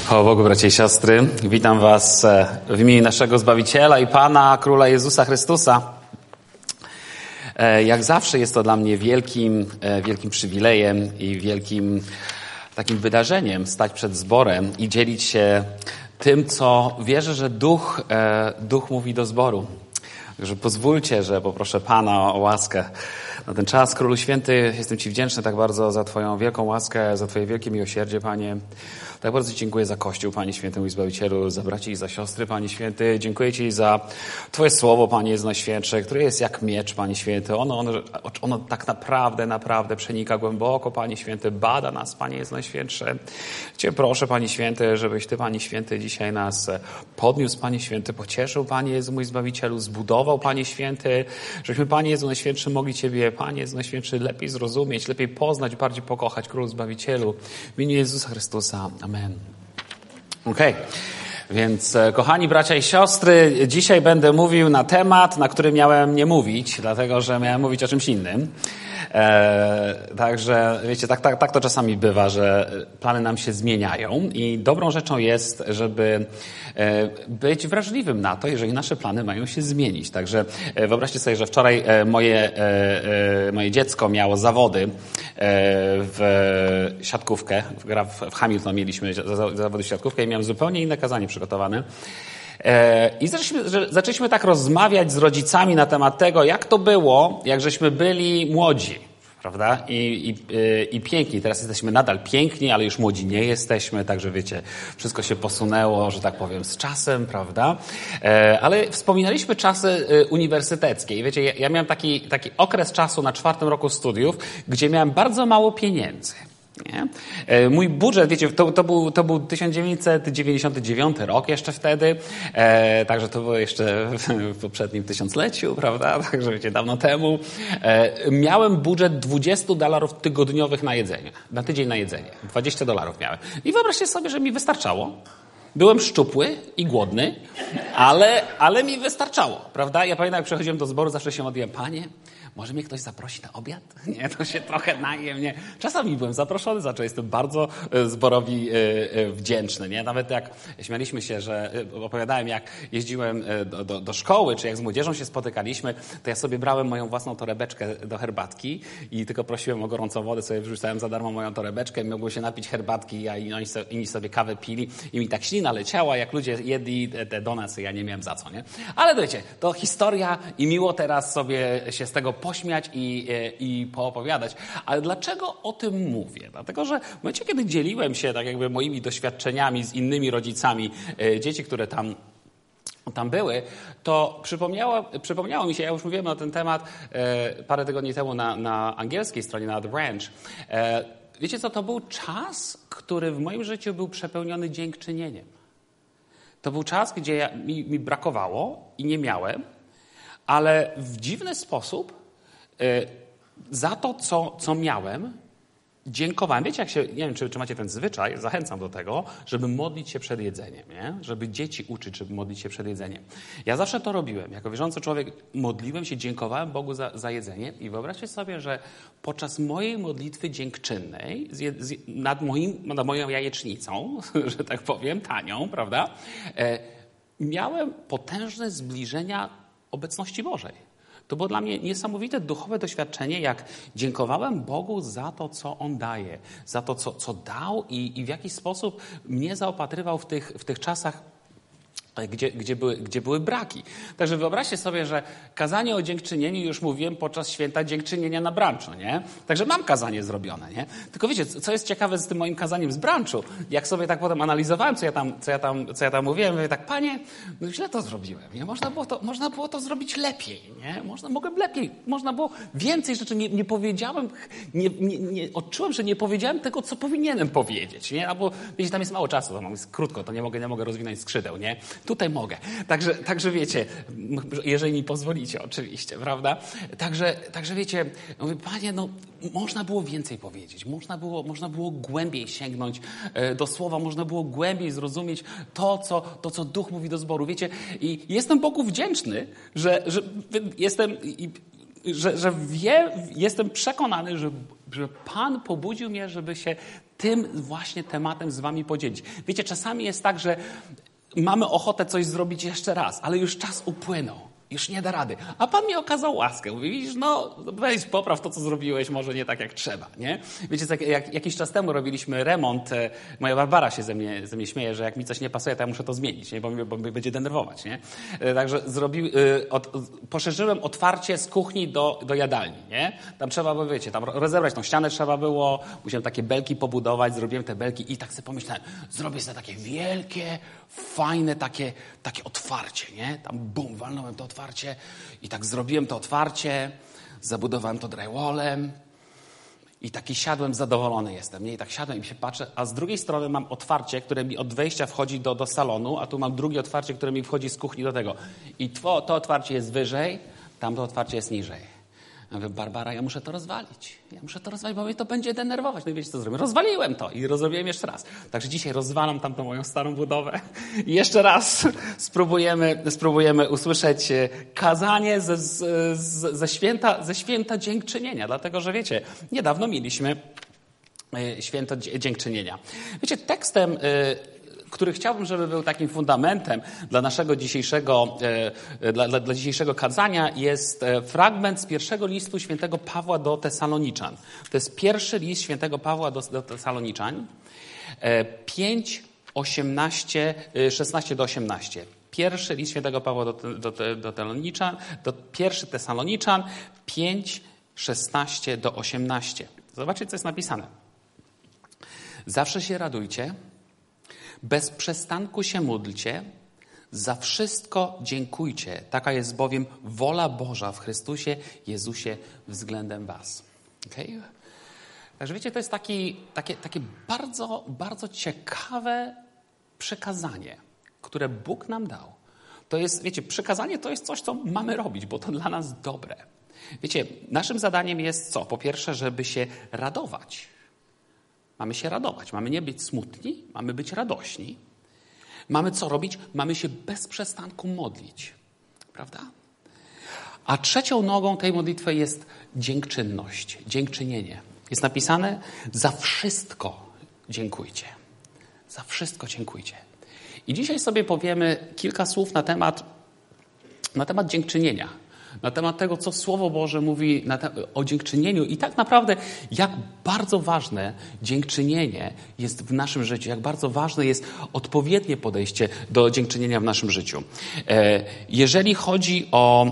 Chwała Bogu, bracia i siostry. Witam was w imieniu naszego Zbawiciela i Pana, Króla Jezusa Chrystusa. Jak zawsze jest to dla mnie wielkim przywilejem i wielkim takim wydarzeniem stać przed zborem i dzielić się tym, co wierzę, że Duch mówi do zboru. Także pozwólcie, że poproszę Pana o łaskę na ten czas. Królu Święty, jestem Ci wdzięczny tak bardzo za Twoją wielką łaskę, za Twoje wielkie miłosierdzie, Panie. Tak bardzo Ci dziękuję za Kościół, Panie Święty, mój Zbawicielu, za braci i za siostry, Panie Święty. Dziękuję Ci za Twoje słowo, Panie Jezu Najświętsze, które jest jak miecz, Panie Święty. Ono tak naprawdę przenika głęboko, Panie Święty, bada nas, Panie Jezu Najświętsze. Cię proszę, Panie Święty, żebyś Ty, Panie Święty, dzisiaj nas podniósł, Panie Święty, pocieszył, Panie Jezu, mój Zbawicielu, zbudował, Panie Święty, żebyśmy, Panie Jezu Najświętszy, mogli Ciebie, Panie Jezu Najświętszy, lepiej zrozumieć, lepiej poznać, bardziej pokochać, Królu Zbawicielu, w imieniu Jezusa Chrystusa. Amen. Okej. Więc kochani bracia i siostry, dzisiaj będę mówił na temat, na który miałem nie mówić, dlatego że miałem mówić o czymś innym. Także wiecie, tak to czasami bywa, że plany nam się zmieniają i dobrą rzeczą jest, żeby być wrażliwym na to, jeżeli nasze plany mają się zmienić. Także wyobraźcie sobie, że wczoraj moje dziecko miało zawody w siatkówkę. W Hamilton mieliśmy zawody w siatkówkę i miałem zupełnie inne kazanie przygotowane. I zaczęliśmy tak rozmawiać z rodzicami na temat tego, jak to było, jak żeśmy byli młodzi, prawda? I piękni. Teraz jesteśmy nadal piękni, ale już młodzi nie jesteśmy, także wiecie, wszystko się posunęło, że tak powiem, z czasem, prawda? Ale wspominaliśmy czasy uniwersyteckie i wiecie, ja miałem taki okres czasu na 4. roku studiów, gdzie miałem bardzo mało pieniędzy. Nie? Mój budżet, wiecie, to był 1999 rok jeszcze wtedy, także to było jeszcze w poprzednim tysiącleciu, prawda, także wiecie, dawno temu. Miałem budżet $20 tygodniowych na jedzenie, na tydzień na jedzenie, $20 miałem. I wyobraźcie sobie, że mi wystarczało. Byłem szczupły i głodny, ale mi wystarczało, prawda? Ja pamiętam, jak przychodziłem do zboru, zawsze się modliłem, Panie, może mnie ktoś zaprosi na obiad? Nie, to się trochę najem, nie. Czasami byłem zaproszony, za co jestem bardzo zborowi wdzięczny, nie. Nawet jak śmialiśmy się, że opowiadałem, jak jeździłem do szkoły, czy jak z młodzieżą się spotykaliśmy, to ja sobie brałem moją własną torebeczkę do herbatki i tylko prosiłem o gorącą wodę, sobie wrzucałem za darmo moją torebeczkę, mogłem się napić herbatki, a inni sobie kawę pili i mi tak ślina leciała, jak ludzie jedli te donasy, ja nie miałem za co, nie. Ale wiecie, to historia i miło teraz sobie się z tego pośmiać i poopowiadać. Ale dlaczego o tym mówię? Dlatego, że w momencie, kiedy dzieliłem się tak jakby moimi doświadczeniami z innymi rodzicami dzieci, które tam były, to przypomniało mi się, ja już mówiłem na ten temat parę tygodni temu na angielskiej stronie, na The Branch. Wiecie co, to był czas, który w moim życiu był przepełniony dziękczynieniem. To był czas, gdzie mi brakowało i nie miałem, ale w dziwny sposób za to, co miałem, dziękowałem. Wiecie, nie wiem, czy macie ten zwyczaj, zachęcam do tego, żeby modlić się przed jedzeniem, nie? Żeby dzieci uczyć, żeby modlić się przed jedzeniem. Ja zawsze to robiłem. Jako wierzący człowiek modliłem się, dziękowałem Bogu za jedzenie i wyobraźcie sobie, że podczas mojej modlitwy dziękczynnej nad moją jajecznicą, że tak powiem, tanią, prawda, miałem potężne zbliżenia obecności Bożej. To było dla mnie niesamowite duchowe doświadczenie, jak dziękowałem Bogu za to, co On daje, za to, co dał i w jaki sposób mnie zaopatrywał w tych czasach, gdzie były braki. Także wyobraźcie sobie, że kazanie o dziękczynieniu już mówiłem podczas święta dziękczynienia na branczu, nie? Także mam kazanie zrobione, nie? Tylko wiecie, co jest ciekawe z tym moim kazaniem z branczu, jak sobie tak potem analizowałem, co ja tam mówiłem, mówię tak, Panie, no źle to zrobiłem, nie? Można było to zrobić lepiej, nie? Mogłem lepiej, można było więcej rzeczy, nie powiedziałem, nie odczułem, że nie powiedziałem tego, co powinienem powiedzieć, nie? Albo, wiecie, tam jest mało czasu, to jest krótko, to nie mogę rozwinąć skrzydeł, nie? Tutaj mogę. Także wiecie, jeżeli mi pozwolicie oczywiście, prawda? Także wiecie, mówię, Panie, no można było więcej powiedzieć, można było głębiej sięgnąć do słowa, można było głębiej zrozumieć to, co Duch mówi do zboru. Wiecie, i jestem Bogu wdzięczny, że jestem jestem przekonany, że Pan pobudził mnie, żeby się tym właśnie tematem z wami podzielić. Wiecie, czasami jest tak, że mamy ochotę coś zrobić jeszcze raz, ale już czas upłynął. Już nie da rady. A Pan mi okazał łaskę. Mówi, widzisz, weź popraw to, co zrobiłeś, może nie tak jak trzeba, nie? Wiecie, jak jakiś czas temu robiliśmy remont, moja Barbara się ze mnie śmieje, że jak mi coś nie pasuje, to ja muszę to zmienić, nie? Bo mnie będzie denerwować, nie? Także poszerzyłem otwarcie z kuchni do jadalni, nie? Tam trzeba było, wiecie, tam rozebrać tą ścianę trzeba było, musiałem takie belki pobudować, zrobiłem te belki i tak sobie pomyślałem, zrobię sobie takie wielkie, fajne takie otwarcie, nie? Tam bum, walnąłem to otwarcie i tak zrobiłem to otwarcie, zabudowałem to drywallem i taki siadłem, zadowolony jestem, nie? I tak siadłem i się patrzę, a z drugiej strony mam otwarcie, które mi od wejścia wchodzi do salonu, a tu mam drugie otwarcie, które mi wchodzi z kuchni do tego. I to otwarcie jest wyżej, tamto otwarcie jest niżej. Ja mówię, Barbara, ja muszę to rozwalić, bo mnie to będzie denerwować. No i wiecie, co zrobiłem? Rozwaliłem to i rozrobiłem jeszcze raz. Także dzisiaj rozwalam tamtą moją starą budowę i jeszcze raz spróbujemy usłyszeć kazanie ze święta dziękczynienia. Dlatego, że wiecie, niedawno mieliśmy święto dziękczynienia. Wiecie, tekstem, który chciałbym, żeby był takim fundamentem dla naszego dzisiejszego, dla dzisiejszego kazania, jest fragment z pierwszego listu świętego Pawła do Tesaloniczan. To jest pierwszy list świętego Pawła do Tesaloniczan, 5, 18, 16 do 18. Pierwszy list świętego Pawła do pierwszy Tesaloniczan, 5, 16 do 18. Zobaczcie, co jest napisane. Zawsze się radujcie, bez przestanku się módlcie, za wszystko dziękujcie. Taka jest bowiem wola Boża w Chrystusie Jezusie względem was. Okay? Także wiecie, to jest takie bardzo, bardzo ciekawe przekazanie, które Bóg nam dał. To jest, wiecie, przekazanie to jest coś, co mamy robić, bo to dla nas dobre. Wiecie, naszym zadaniem jest co? Po pierwsze, żeby się radować. Mamy się radować, mamy nie być smutni, mamy być radośni. Mamy co robić? Mamy się bez przestanku modlić. Prawda? A trzecią nogą tej modlitwy jest dziękczynność, dziękczynienie. Jest napisane, za wszystko dziękujcie. Za wszystko dziękujcie. I dzisiaj sobie powiemy kilka słów na temat dziękczynienia. Na temat tego, co Słowo Boże mówi o dziękczynieniu i tak naprawdę jak bardzo ważne dziękczynienie jest w naszym życiu, jak bardzo ważne jest odpowiednie podejście do dziękczynienia w naszym życiu. Jeżeli chodzi o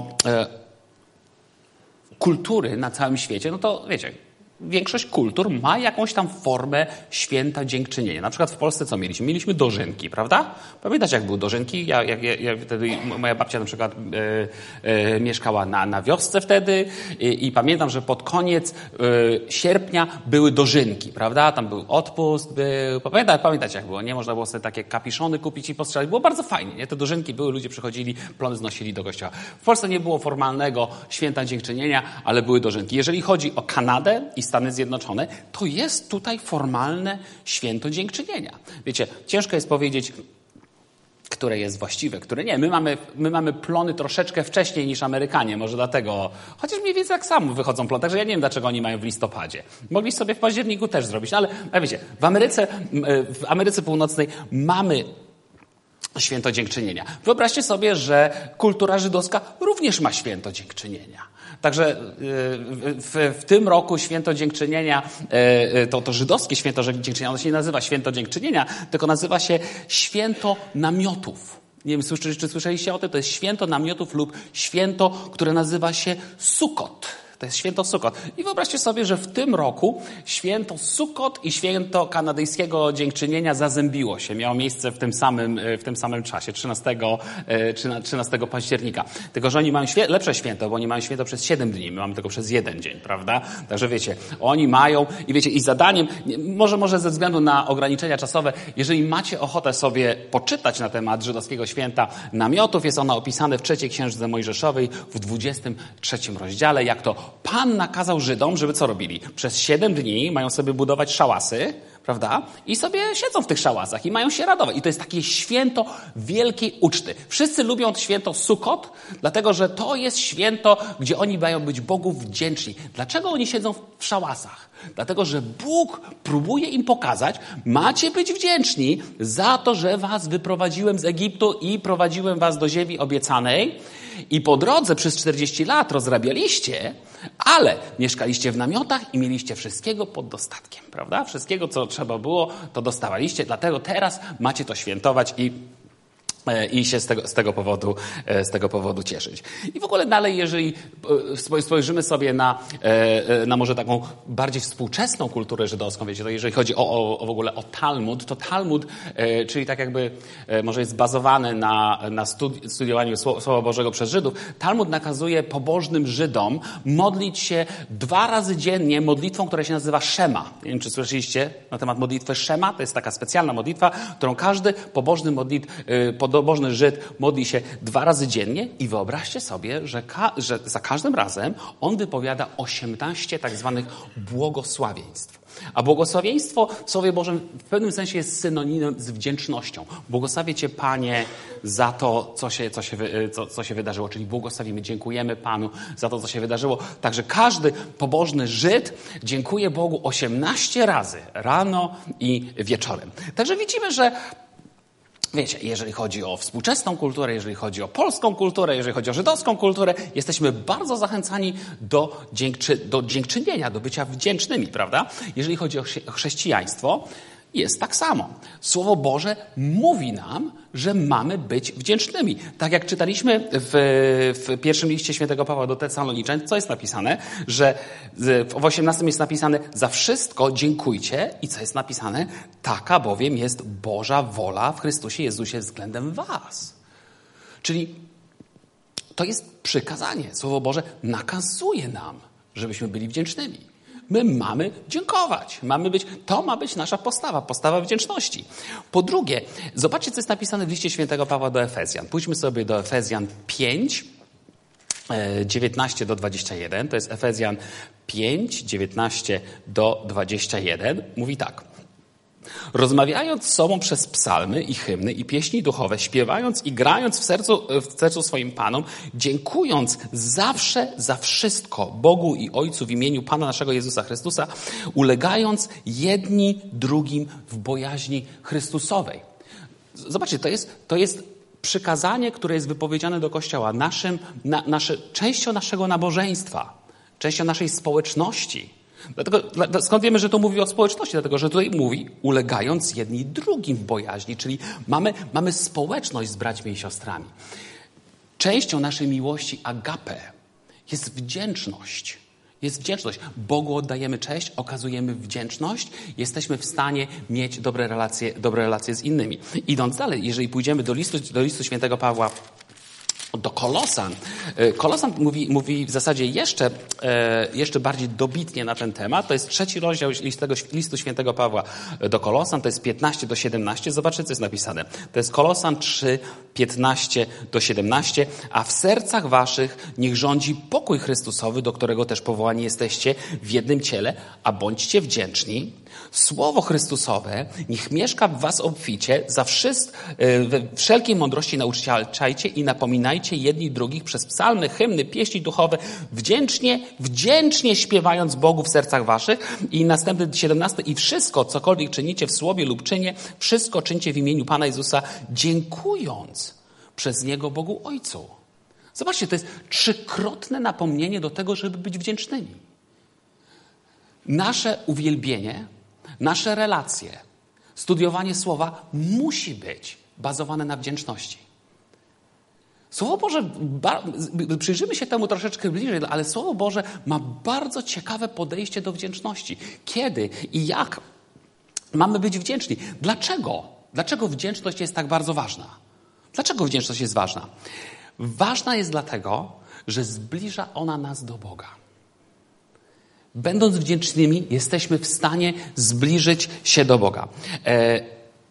kultury na całym świecie, no to wiecie, większość kultur ma jakąś tam formę święta dziękczynienia. Na przykład w Polsce co mieliśmy? Mieliśmy dożynki, prawda? Pamiętacie, jak były dożynki? Ja wtedy, moja babcia na przykład mieszkała na wiosce wtedy i pamiętam, że pod koniec sierpnia były dożynki, prawda? Tam był odpust, pamiętacie, jak było, nie? Można było sobie takie kapiszony kupić i postrzelać. Było bardzo fajnie, nie? Te dożynki były, ludzie przychodzili, plony znosili do kościoła. W Polsce nie było formalnego święta dziękczynienia, ale były dożynki. Jeżeli chodzi o Kanadę i Stany Zjednoczone, to jest tutaj formalne święto dziękczynienia. Wiecie, ciężko jest powiedzieć, które jest właściwe, które nie. My mamy plony troszeczkę wcześniej niż Amerykanie, może dlatego, chociaż mniej więcej tak samo wychodzą plony, także ja nie wiem, dlaczego oni mają w listopadzie. Mogli sobie w październiku też zrobić, ale wiecie, w Ameryce Północnej mamy święto dziękczynienia. Wyobraźcie sobie, że kultura żydowska również ma święto dziękczynienia. Także w tym roku święto dziękczynienia, to żydowskie święto dziękczynienia, ono się nie nazywa święto dziękczynienia, tylko nazywa się święto namiotów. Nie wiem, czy słyszeliście o tym? To jest święto namiotów lub święto, które nazywa się Sukot. To jest święto Sukot. I wyobraźcie sobie, że w tym roku święto Sukot i święto kanadyjskiego dziękczynienia zazębiło się. Miało miejsce w tym samym czasie, 13 października. Tylko, że oni mają lepsze święto, bo oni mają święto przez 7 dni. My mamy tylko przez 1 dzień, prawda? Także wiecie, oni mają i wiecie, i zadaniem, może ze względu na ograniczenia czasowe, jeżeli macie ochotę sobie poczytać na temat żydowskiego święta namiotów, jest ono opisane w 3 Księdze Mojżeszowej w 23 rozdziale, jak to Pan nakazał Żydom, żeby co robili? Przez 7 dni mają sobie budować szałasy, prawda? I sobie siedzą w tych szałasach i mają się radować. I to jest takie święto wielkiej uczty. Wszyscy lubią święto Sukot, dlatego że to jest święto, gdzie oni mają być Bogu wdzięczni. Dlaczego oni siedzą w szałasach? Dlatego, że Bóg próbuje im pokazać, macie być wdzięczni za to, że was wyprowadziłem z Egiptu i prowadziłem was do ziemi obiecanej i po drodze przez 40 lat rozrabialiście, ale mieszkaliście w namiotach i mieliście wszystkiego pod dostatkiem, prawda? Wszystkiego, co trzeba było, to dostawaliście, dlatego teraz macie to świętować i się z tego powodu cieszyć. I w ogóle dalej, jeżeli spojrzymy sobie na może taką bardziej współczesną kulturę żydowską, wiecie, to jeżeli chodzi w ogóle o Talmud, to Talmud, czyli tak jakby może jest bazowany na studiowaniu Słowa Bożego przez Żydów, Talmud nakazuje pobożnym Żydom modlić się 2 razy dziennie modlitwą, która się nazywa Szema. Nie wiem, czy słyszeliście na temat modlitwy Szema? To jest taka specjalna modlitwa, którą każdy pobożny pobożny Żyd modli się 2 razy dziennie i wyobraźcie sobie, że za każdym razem on wypowiada 18 tak zwanych błogosławieństw. A błogosławieństwo w Słowie Bożym w pewnym sensie jest synonimem z wdzięcznością. Błogosławię Cię, Panie, za to, co się wydarzyło. Czyli błogosławimy, dziękujemy Panu za to, co się wydarzyło. Także każdy pobożny Żyd dziękuje Bogu 18 razy, rano i wieczorem. Także widzimy, że wiecie, jeżeli chodzi o współczesną kulturę, jeżeli chodzi o polską kulturę, jeżeli chodzi o żydowską kulturę, jesteśmy bardzo zachęcani do dziękczynienia, do bycia wdzięcznymi, prawda? Jeżeli chodzi o chrześcijaństwo, jest tak samo. Słowo Boże mówi nam, że mamy być wdzięcznymi. Tak jak czytaliśmy w pierwszym liście świętego Pawła do Tesaloniczan, co jest napisane? Że w 18 jest napisane, za wszystko dziękujcie. I co jest napisane? Taka bowiem jest Boża wola w Chrystusie Jezusie względem was. Czyli to jest przykazanie. Słowo Boże nakazuje nam, żebyśmy byli wdzięcznymi. My mamy dziękować. To ma być nasza postawa wdzięczności. Po drugie, zobaczcie, co jest napisane w liście świętego Pawła do Efezjan. Pójdźmy sobie do Efezjan 5, 19 do 21. To jest Efezjan 5, 19 do 21. Mówi tak. Rozmawiając z sobą przez psalmy i hymny i pieśni duchowe, śpiewając i grając w sercu swoim Panom, dziękując zawsze za wszystko Bogu i Ojcu w imieniu Pana naszego Jezusa Chrystusa, ulegając jedni drugim w bojaźni Chrystusowej. Zobaczcie, to jest przykazanie, które jest wypowiedziane do Kościoła, częścią naszego nabożeństwa, częścią naszej społeczności. Skąd wiemy, że to mówi o społeczności? Dlatego, że tutaj mówi, ulegając jedni drugim w bojaźni, czyli mamy społeczność z braćmi i siostrami. Częścią naszej miłości agape jest wdzięczność. Jest wdzięczność. Bogu oddajemy cześć, okazujemy wdzięczność, jesteśmy w stanie mieć dobre relacje z innymi. Idąc dalej, jeżeli pójdziemy do listu świętego Pawła do Kolosan. Kolosan mówi w zasadzie jeszcze bardziej dobitnie na ten temat. To jest 3 rozdział listu świętego Pawła do Kolosan, to jest 15 do 17. Zobaczcie, co jest napisane. To jest Kolosan 3, 15 do 17. A w sercach waszych niech rządzi pokój Chrystusowy, do którego też powołani jesteście w jednym ciele, a bądźcie wdzięczni. Słowo Chrystusowe niech mieszka w was obficie, we wszelkiej mądrości nauczajcie i napominajcie jedni drugich przez psalmy, hymny, pieśni duchowe, wdzięcznie śpiewając Bogu w sercach waszych. I następny 17. I wszystko, cokolwiek czynicie w słowie lub czynie, wszystko czyńcie w imieniu Pana Jezusa, dziękując przez Niego Bogu Ojcu. Zobaczcie, to jest 3-krotne napomnienie do tego, żeby być wdzięcznymi. Nasze uwielbienie, nasze relacje, studiowanie Słowa musi być bazowane na wdzięczności. Słowo Boże, przyjrzymy się temu troszeczkę bliżej, ale Słowo Boże ma bardzo ciekawe podejście do wdzięczności. Kiedy i jak mamy być wdzięczni? Dlaczego? Dlaczego wdzięczność jest tak bardzo ważna? Dlaczego wdzięczność jest ważna? Ważna jest dlatego, że zbliża ona nas do Boga. Będąc wdzięcznymi, jesteśmy w stanie zbliżyć się do Boga.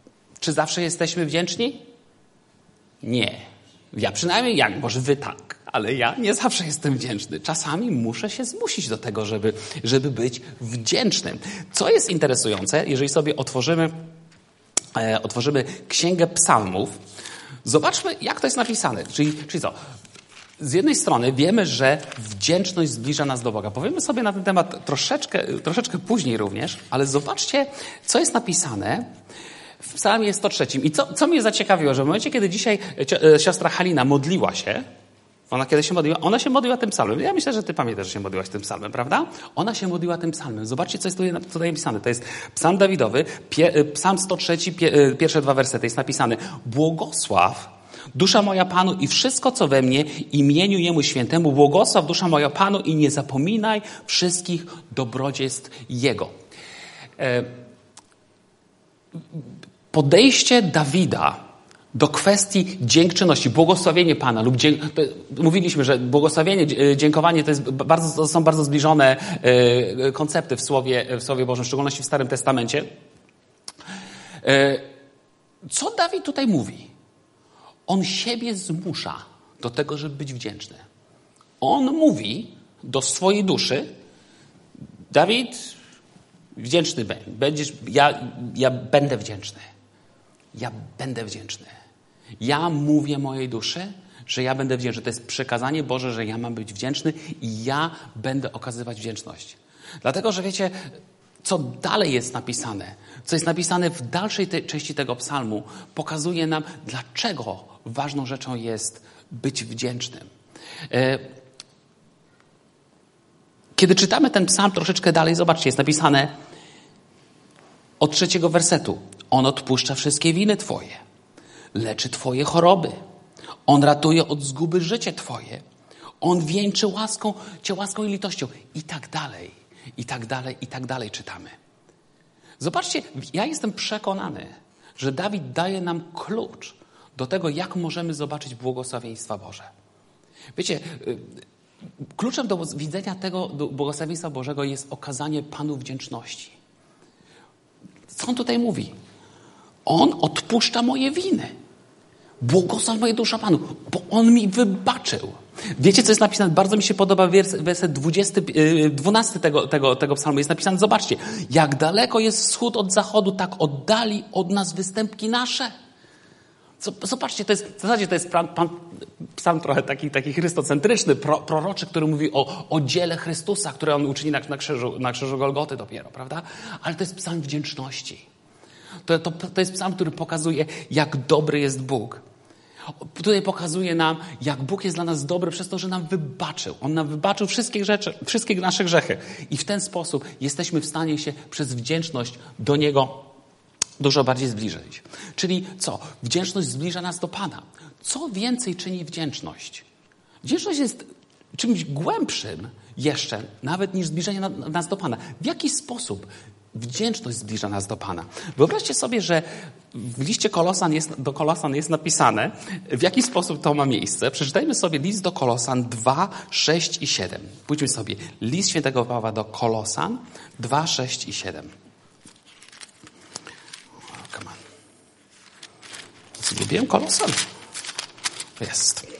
Czy zawsze jesteśmy wdzięczni? Nie. Ja przynajmniej, może wy tak, ale ja nie zawsze jestem wdzięczny. Czasami muszę się zmusić do tego, żeby być wdzięcznym. Co jest interesujące, jeżeli sobie otworzymy Księgę Psalmów, zobaczmy, jak to jest napisane. Czyli co? Z jednej strony wiemy, że wdzięczność zbliża nas do Boga. Powiemy sobie na ten temat troszeczkę później również, ale zobaczcie, co jest napisane w Psalmie 103. I co mnie zaciekawiło, że w momencie, kiedy dzisiaj siostra Halina modliła się, ona się modliła tym psalmem. Ja myślę, że ty pamiętasz, że się modliłaś tym psalmem, prawda? Ona się modliła tym psalmem. Zobaczcie, co jest tutaj napisane. To jest psalm Dawidowy, psalm 103, pierwsze 2 wersety. Jest napisane: błogosław dusza moja Panu i wszystko, co we mnie, imieniu Jemu Świętemu. Błogosław dusza moja Panu i nie zapominaj wszystkich dobrodziejstw Jego. Podejście Dawida do kwestii dziękczynności, błogosławienie Pana lub mówiliśmy, że błogosławienie, dziękowanie to są bardzo zbliżone koncepty w Słowie Bożym, w szczególności w Starym Testamencie. Co Dawid tutaj mówi? On siebie zmusza do tego, żeby być wdzięczny. On mówi do swojej duszy: Dawid, wdzięczny będziesz, ja będę wdzięczny. Ja będę wdzięczny. Ja mówię mojej duszy, że ja będę wdzięczny. To jest przekazanie Boże, że ja mam być wdzięczny i ja będę okazywać wdzięczność. Dlatego, że wiecie, co dalej jest napisane, co jest napisane w dalszej części tego psalmu, pokazuje nam, dlaczego ważną rzeczą jest być wdzięcznym. Kiedy czytamy ten psalm troszeczkę dalej, zobaczcie, jest napisane od 3 wersetu. On odpuszcza wszystkie winy twoje, leczy twoje choroby. On ratuje od zguby życie twoje. On wieńczy cię łaską i litością. I tak dalej, i tak dalej, i tak dalej czytamy. Zobaczcie, ja jestem przekonany, że Dawid daje nam klucz do tego, jak możemy zobaczyć błogosławieństwa Boże. Wiecie, kluczem do widzenia tego błogosławieństwa Bożego jest okazanie Panu wdzięczności. Co on tutaj mówi? On odpuszcza moje winy. Błogosław moja dusza Panu, bo On mi wybaczył. Wiecie, co jest napisane? Bardzo mi się podoba werset 12 tego psalmu. Jest napisane, zobaczcie, jak daleko jest wschód od zachodu, tak oddali od nas występki nasze. Zobaczcie, w zasadzie to jest psalm trochę taki chrystocentryczny, proroczy, który mówi o dziele Chrystusa, które On uczyni na krzyżu Golgoty dopiero, prawda? Ale to jest psalm wdzięczności. To jest psalm, który pokazuje, jak dobry jest Bóg. Tutaj pokazuje nam, jak Bóg jest dla nas dobry przez to, że nam wybaczył. On nam wybaczył wszystkie nasze grzechy. I w ten sposób jesteśmy w stanie się przez wdzięczność do Niego dużo bardziej zbliżyć. Czyli co? Wdzięczność zbliża nas do Pana. Co więcej czyni wdzięczność? Wdzięczność jest czymś głębszym jeszcze, nawet niż zbliżenie nas do Pana. W jaki sposób wdzięczność zbliża nas do Pana? Wyobraźcie sobie, że w liście do Kolosan jest napisane, w jaki sposób to ma miejsce. Przeczytajmy sobie list do Kolosan 2, 6 i 7. Pójdźmy sobie. List świętego Pawła do Kolosan 2, 6 i 7. Come on. Zgubiłem Kolosan? Jest.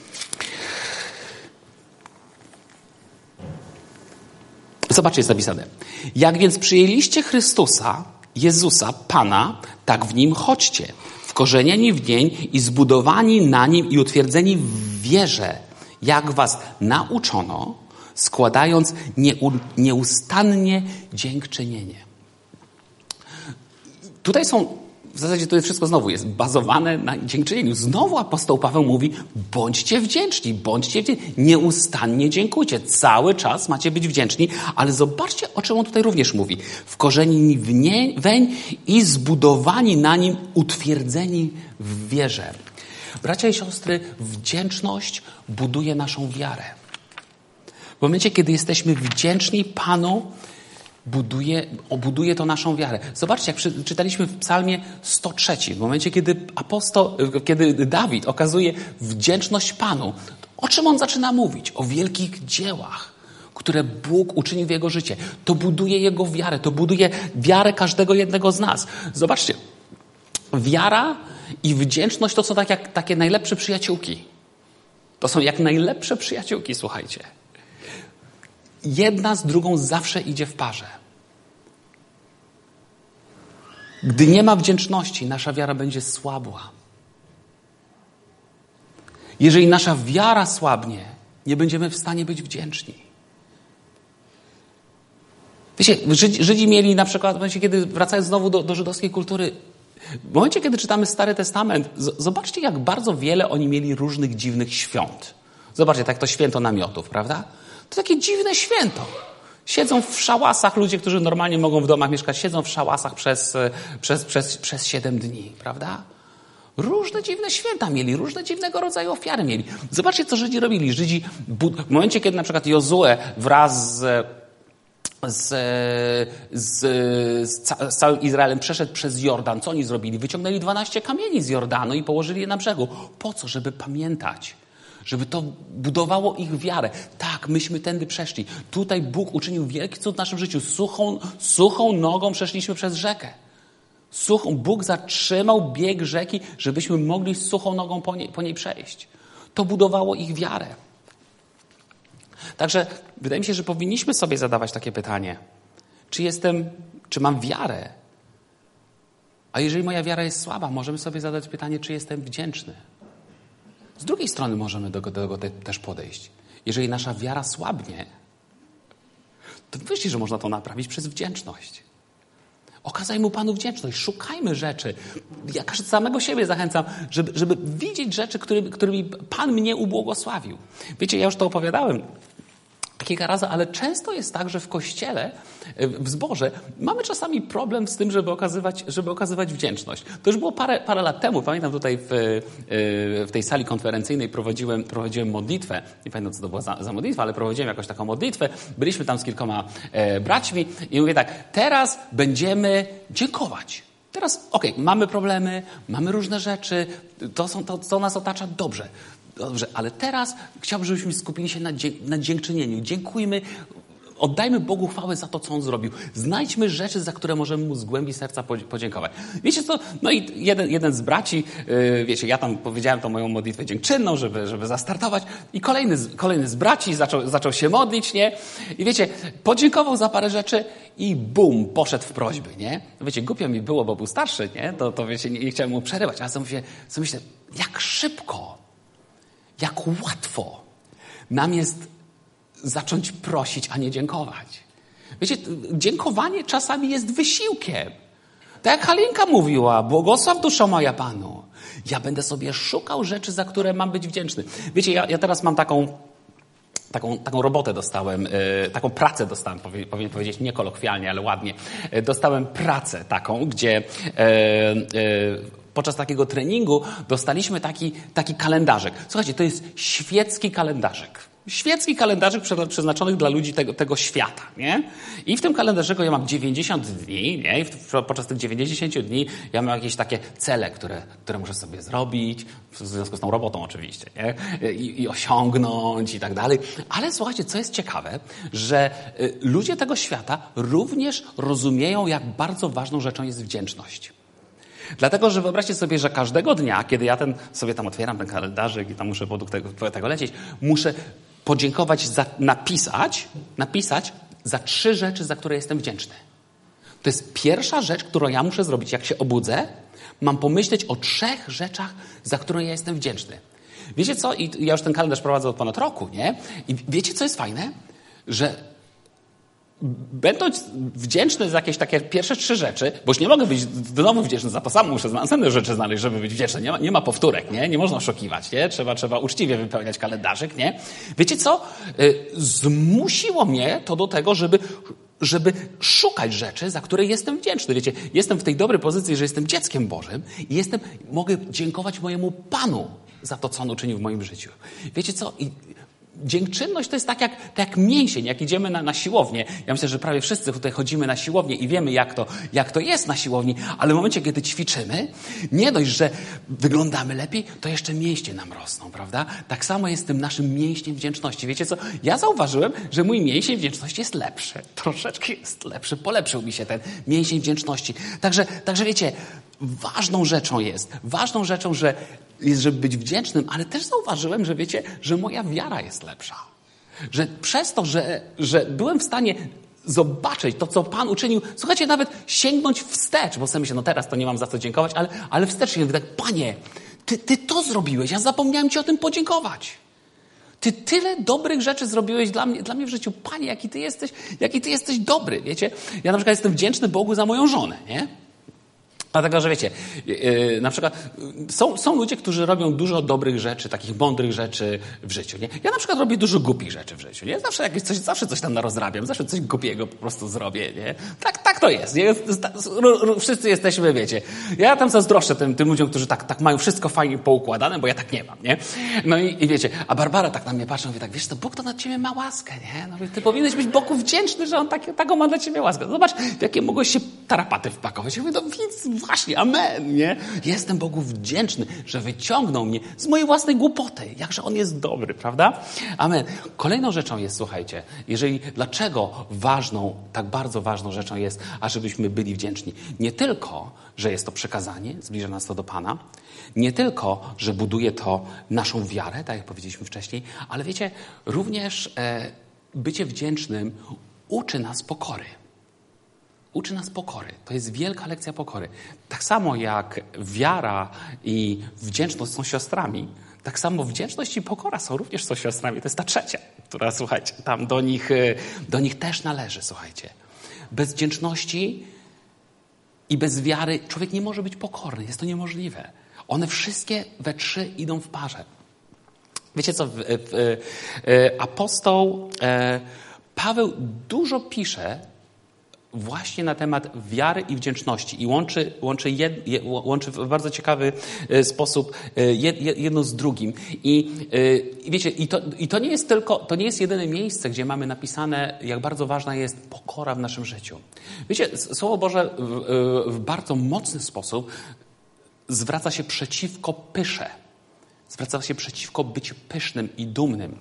Zobaczcie, jest napisane. Jak więc przyjęliście Chrystusa, Jezusa, Pana, tak w Nim chodźcie. Wkorzenieni w Nień i zbudowani na Nim i utwierdzeni w wierze, jak was nauczono, składając nieustannie dziękczynienie. Tutaj w zasadzie to wszystko znowu jest bazowane na dziękczynieniu. Znowu apostoł Paweł mówi, bądźcie wdzięczni, nieustannie dziękujcie. Cały czas macie być wdzięczni, ale zobaczcie, o czym on tutaj również mówi. Wkorzenieni weń i zbudowani na Nim, utwierdzeni w wierze. Bracia i siostry, wdzięczność buduje naszą wiarę. W momencie, kiedy jesteśmy wdzięczni Panu, buduje to naszą wiarę. Zobaczcie, jak czytaliśmy w psalmie 103, w momencie, kiedy Dawid okazuje wdzięczność Panu, o czym on zaczyna mówić? O wielkich dziełach, które Bóg uczynił w jego życie. To buduje jego wiarę, to buduje wiarę każdego jednego z nas. Zobaczcie, wiara i wdzięczność to są takie najlepsze przyjaciółki. To są jak najlepsze przyjaciółki, słuchajcie. Jedna z drugą zawsze idzie w parze. Gdy nie ma wdzięczności, nasza wiara będzie słabła. Jeżeli nasza wiara słabnie, nie będziemy w stanie być wdzięczni. Wiecie, Żydzi mieli na przykład, w momencie, kiedy wracając znowu do żydowskiej kultury, w momencie, kiedy czytamy Stary Testament, zobaczcie, jak bardzo wiele oni mieli różnych dziwnych świąt. Zobaczcie, tak to święto namiotów, prawda? To takie dziwne święto. Siedzą w szałasach ludzie, którzy normalnie mogą w domach mieszkać, siedzą w szałasach przez 7 dni, prawda? Różne dziwne święta mieli, różne dziwnego rodzaju ofiary mieli. Zobaczcie, co Żydzi robili. Żydzi, w momencie, kiedy na przykład Jozue wraz z całym Izraelem przeszedł przez Jordan, co oni zrobili? Wyciągnęli 12 kamieni z Jordanu i położyli je na brzegu. Po co? Żeby pamiętać. Żeby to budowało ich wiarę. Tak, myśmy tędy przeszli. Tutaj Bóg uczynił wielki cud w naszym życiu. Suchą nogą przeszliśmy przez rzekę. Bóg zatrzymał bieg rzeki, żebyśmy mogli z suchą nogą po niej przejść. To budowało ich wiarę. Także wydaje mi się, że powinniśmy sobie zadawać takie pytanie. Czy mam wiarę? A jeżeli moja wiara jest słaba, możemy sobie zadać pytanie, czy jestem wdzięczny. Z drugiej strony możemy do tego też podejść. Jeżeli nasza wiara słabnie, to myślę, że można to naprawić przez wdzięczność. Okazajmy Panu wdzięczność. Szukajmy rzeczy. Ja samego siebie zachęcam, żeby widzieć rzeczy, którymi Pan mnie ubłogosławił. Wiecie, ja już to opowiadałem kilka razy, ale często jest tak, że w kościele, w zborze mamy czasami problem z tym, żeby okazywać wdzięczność. To już było parę lat temu. Pamiętam tutaj w tej sali konferencyjnej prowadziłem modlitwę. Nie pamiętam, co to była za modlitwa, ale prowadziłem jakąś taką modlitwę. Byliśmy tam z kilkoma braćmi i mówię tak, teraz będziemy dziękować. Teraz, mamy problemy, mamy różne rzeczy, to nas otacza dobrze, ale teraz chciałbym, żebyśmy skupili się na dziękczynieniu. Dziękujmy, oddajmy Bogu chwałę za to, co On zrobił. Znajdźmy rzeczy, za które możemy Mu z głębi serca podziękować. Wiecie co? No i jeden z braci, wiecie, ja tam powiedziałem tą moją modlitwę dziękczynną, żeby zastartować i kolejny z braci zaczął się modlić, nie? I wiecie, podziękował za parę rzeczy i bum, poszedł w prośby, nie? Wiecie, głupio mi było, bo był starszy, nie? To wiecie, nie chciałem mu przerywać, ale sobie myślę, jak szybko, jak łatwo nam jest zacząć prosić, a nie dziękować. Wiecie, dziękowanie czasami jest wysiłkiem. Tak jak Halinka mówiła, błogosław duszo moja Panu. Ja będę sobie szukał rzeczy, za które mam być wdzięczny. Wiecie, ja teraz mam taką robotę dostałem, taką pracę dostałem, powinien powiedzieć nie kolokwialnie, ale ładnie. Dostałem pracę taką, gdzie podczas takiego treningu dostaliśmy taki kalendarzyk. Słuchajcie, to jest świecki kalendarzyk. Świecki kalendarzyk przeznaczony dla ludzi tego świata, nie? I w tym kalendarzyku ja mam 90 dni, nie? I podczas tych 90 dni ja mam jakieś takie cele, które muszę sobie zrobić, w związku z tą robotą oczywiście, nie? I osiągnąć i tak dalej. Ale słuchajcie, co jest ciekawe, że ludzie tego świata również rozumieją, jak bardzo ważną rzeczą jest wdzięczność. Dlatego, że wyobraźcie sobie, że każdego dnia, kiedy ja sobie tam otwieram ten kalendarzyk i tam muszę według tego lecieć, muszę podziękować, napisać za 3 rzeczy, za które jestem wdzięczny. To jest pierwsza rzecz, którą ja muszę zrobić. Jak się obudzę, mam pomyśleć o 3 rzeczach, za które ja jestem wdzięczny. Wiecie co? I ja już ten kalendarz prowadzę od ponad roku, nie? I wiecie, co jest fajne? Że będąc wdzięczny za jakieś takie pierwsze 3 rzeczy, bo już nie mogę być do domu wdzięczny za to samo, muszę następne rzeczy znaleźć, żeby być wdzięczny. Nie ma powtórek, nie? Nie można oszukiwać, nie? Trzeba uczciwie wypełniać kalendarzyk, nie? Wiecie co? Zmusiło mnie to do tego, żeby szukać rzeczy, za które jestem wdzięczny. Wiecie, jestem w tej dobrej pozycji, że jestem dzieckiem Bożym i mogę dziękować mojemu Panu za to, co On uczynił w moim życiu. Wiecie co? Dziękczynność to jest tak jak mięsień, jak idziemy na siłownię. Ja myślę, że prawie wszyscy tutaj chodzimy na siłownię i wiemy, jak to jest na siłowni, ale w momencie, kiedy ćwiczymy, nie dość, że wyglądamy lepiej, to jeszcze mięśnie nam rosną, prawda? Tak samo jest z tym naszym mięśniem wdzięczności. Wiecie co? Ja zauważyłem, że mój mięsień wdzięczności jest lepszy. Troszeczkę jest lepszy. Polepszył mi się ten mięsień wdzięczności. Także wiecie, ważną rzeczą jest, żeby być wdzięcznym, ale też zauważyłem, że wiecie, że moja wiara jest lepsza. Że przez to, że byłem w stanie zobaczyć to, co Pan uczynił, słuchajcie, nawet sięgnąć wstecz, bo sobie myślę, no teraz to nie mam za co dziękować, ale wstecz się tak, Panie, Ty to zrobiłeś, ja zapomniałem Ci o tym podziękować. Ty tyle dobrych rzeczy zrobiłeś dla mnie w życiu. Panie, jaki Ty jesteś dobry, wiecie? Ja na przykład jestem wdzięczny Bogu za moją żonę, nie? Dlatego, że wiecie, na przykład są ludzie, którzy robią dużo dobrych rzeczy, takich mądrych rzeczy w życiu, nie? Ja na przykład robię dużo głupich rzeczy w życiu, nie? Zawsze coś tam narozrabiam, zawsze coś głupiego po prostu zrobię, nie? Tak to jest, nie? Wszyscy jesteśmy, wiecie. Ja tam zazdroszczę tym ludziom, którzy tak mają wszystko fajnie poukładane, bo ja tak nie mam, nie? No i wiecie, a Barbara tak na mnie patrzy, mówi tak, wiesz co, Bóg to na ciebie ma łaskę, nie? No, ty powinieneś być Bogu wdzięczny, że On taką ma dla ciebie łaskę. Zobacz, w jakie mogłeś się tarapaty wpakować. Ja mówię, no więc właśnie, amen, nie? Jestem Bogu wdzięczny, że wyciągnął mnie z mojej własnej głupoty. Jakże On jest dobry, prawda? Amen. Kolejną rzeczą jest, słuchajcie, dlaczego tak bardzo ważną rzeczą jest, ażebyśmy byli wdzięczni. Nie tylko, że jest to przekazanie, zbliża nas to do Pana, nie tylko, że buduje to naszą wiarę, tak jak powiedzieliśmy wcześniej, ale wiecie, również bycie wdzięcznym uczy nas pokory. Uczy nas pokory. To jest wielka lekcja pokory. Tak samo jak wiara i wdzięczność są siostrami, tak samo wdzięczność i pokora są siostrami. To jest ta trzecia, która, słuchajcie, tam do nich też należy, słuchajcie. Bez wdzięczności i bez wiary człowiek nie może być pokorny. Jest to niemożliwe. One wszystkie we trzy idą w parze. Wiecie co? Apostoł Paweł dużo pisze właśnie na temat wiary i wdzięczności i łączy w bardzo ciekawy sposób jedno z drugim. I wiecie, to nie jest jedyne miejsce, gdzie mamy napisane, jak bardzo ważna jest pokora w naszym życiu. Wiecie, Słowo Boże w bardzo mocny sposób zwraca się przeciwko pysze. Zwraca się przeciwko byciu pysznym i dumnym.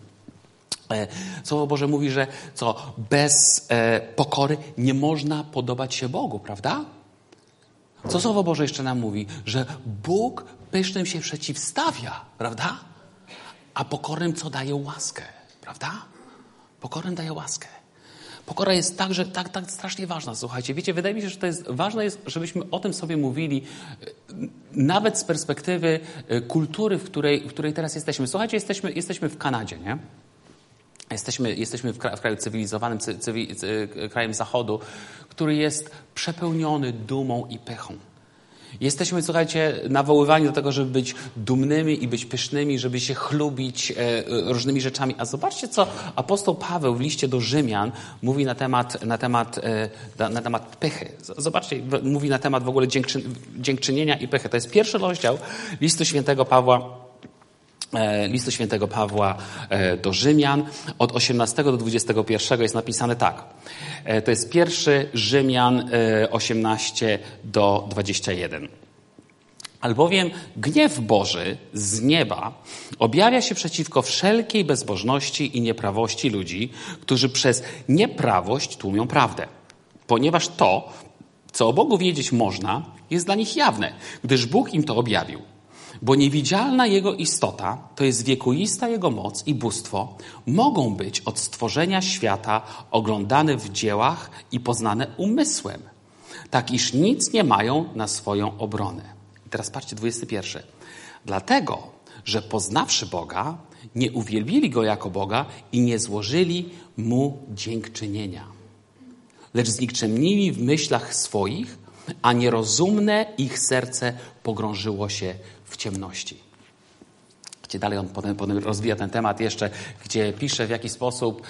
Słowo Boże mówi, że bez pokory nie można podobać się Bogu, prawda? Co Słowo Boże jeszcze nam mówi? Że Bóg pysznym się przeciwstawia, prawda? A pokornym daje łaskę, prawda? Pokornym daje łaskę. Pokora jest tak strasznie ważna, słuchajcie. Wiecie, wydaje mi się, że ważne jest, żebyśmy o tym sobie mówili, nawet z perspektywy kultury, w której teraz jesteśmy. Słuchajcie, jesteśmy w Kanadzie, nie? Jesteśmy w kraju cywilizowanym, krajem Zachodu, który jest przepełniony dumą i pychą. Jesteśmy, słuchajcie, nawoływani do tego, żeby być dumnymi i być pysznymi, żeby się chlubić różnymi rzeczami. A zobaczcie, co apostoł Paweł w liście do Rzymian mówi na temat pychy. Zobaczcie, mówi na temat w ogóle dziękczynienia i pychy. To jest pierwszy rozdział listu świętego Pawła do Rzymian, od 18 do 21 jest napisane tak. To jest pierwszy Rzymian 18 do 21. Albowiem gniew Boży z nieba objawia się przeciwko wszelkiej bezbożności i nieprawości ludzi, którzy przez nieprawość tłumią prawdę. Ponieważ to, co o Bogu wiedzieć można, jest dla nich jawne, gdyż Bóg im to objawił. Bo niewidzialna Jego istota, to jest wiekuista Jego moc i bóstwo, mogą być od stworzenia świata oglądane w dziełach i poznane umysłem, tak iż nic nie mają na swoją obronę. I teraz patrzcie, 21. Dlatego, że poznawszy Boga, nie uwielbili Go jako Boga i nie złożyli Mu dziękczynienia. Lecz znikczemnili w myślach swoich, a nierozumne ich serce pogrążyło się w ciemności. Gdzie dalej on potem rozwija ten temat jeszcze, gdzie pisze, w jaki sposób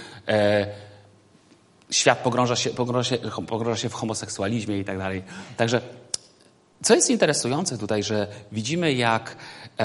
świat pogrąża się w homoseksualizmie i tak dalej. Także, co jest interesujące tutaj, że widzimy, jak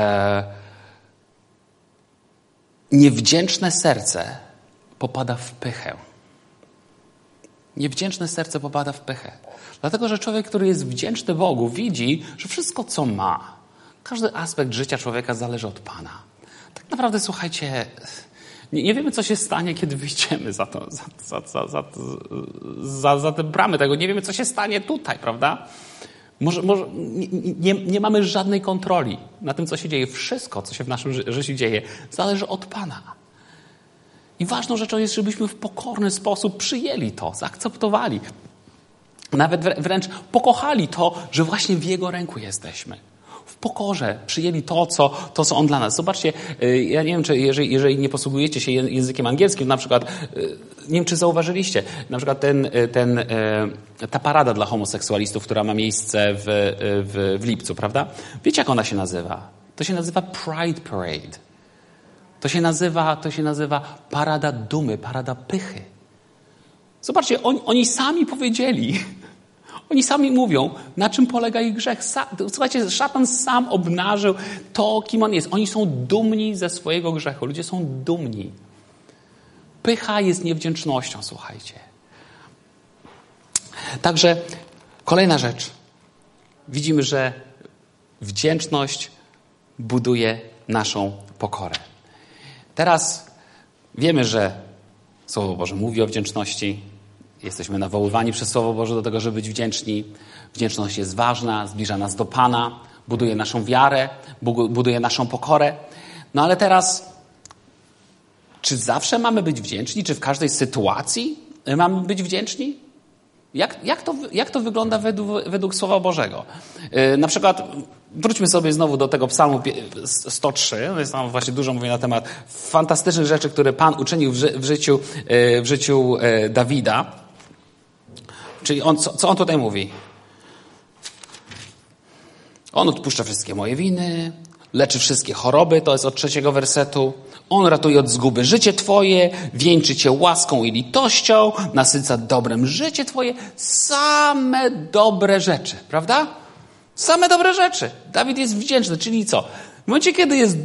niewdzięczne serce popada w pychę. Niewdzięczne serce popada w pychę. Dlatego, że człowiek, który jest wdzięczny Bogu, widzi, że wszystko, co ma, każdy aspekt życia człowieka zależy od Pana. Tak naprawdę, słuchajcie, nie wiemy, co się stanie, kiedy wyjdziemy za te bramy tego. Nie wiemy, co się stanie tutaj, prawda? Nie mamy żadnej kontroli na tym, co się dzieje. Wszystko, co się w naszym życiu dzieje, zależy od Pana. I ważną rzeczą jest, żebyśmy w pokorny sposób przyjęli to, zaakceptowali. Nawet wręcz pokochali to, że właśnie w Jego ręku jesteśmy. W pokorze przyjęli to, co On dla nas. Zobaczcie, ja nie wiem, czy jeżeli nie posługujecie się językiem angielskim, na przykład, nie wiem, czy zauważyliście, na przykład ta parada dla homoseksualistów, która ma miejsce w lipcu, prawda? Wiecie, jak ona się nazywa? To się nazywa Pride Parade. To się nazywa parada dumy, parada pychy. Zobaczcie, oni sami powiedzieli, oni sami mówią, na czym polega ich grzech. Słuchajcie, szatan sam obnażył to, kim on jest. Oni są dumni ze swojego grzechu. Ludzie są dumni. Pycha jest niewdzięcznością, słuchajcie. Także kolejna rzecz. Widzimy, że wdzięczność buduje naszą pokorę. Teraz wiemy, że Słowo Boże mówi o wdzięczności. Jesteśmy nawoływani przez Słowo Boże do tego, żeby być wdzięczni. Wdzięczność jest ważna, zbliża nas do Pana, buduje naszą wiarę, buduje naszą pokorę. No ale teraz, czy zawsze mamy być wdzięczni? Czy w każdej sytuacji mamy być wdzięczni? Jak to wygląda według Słowa Bożego? Na przykład wróćmy sobie znowu do tego psalmu 103. Jest tam właśnie dużo mówi na temat fantastycznych rzeczy, które Pan uczynił w życiu Dawida. Czyli co on tutaj mówi? On odpuszcza wszystkie moje winy, leczy wszystkie choroby, to jest od 3 wersetu. On ratuje od zguby życie Twoje, wieńczy Cię łaską i litością, nasyca dobrem życie Twoje. Same dobre rzeczy, prawda? Same dobre rzeczy. Dawid jest wdzięczny, czyli co? W momencie, kiedy jest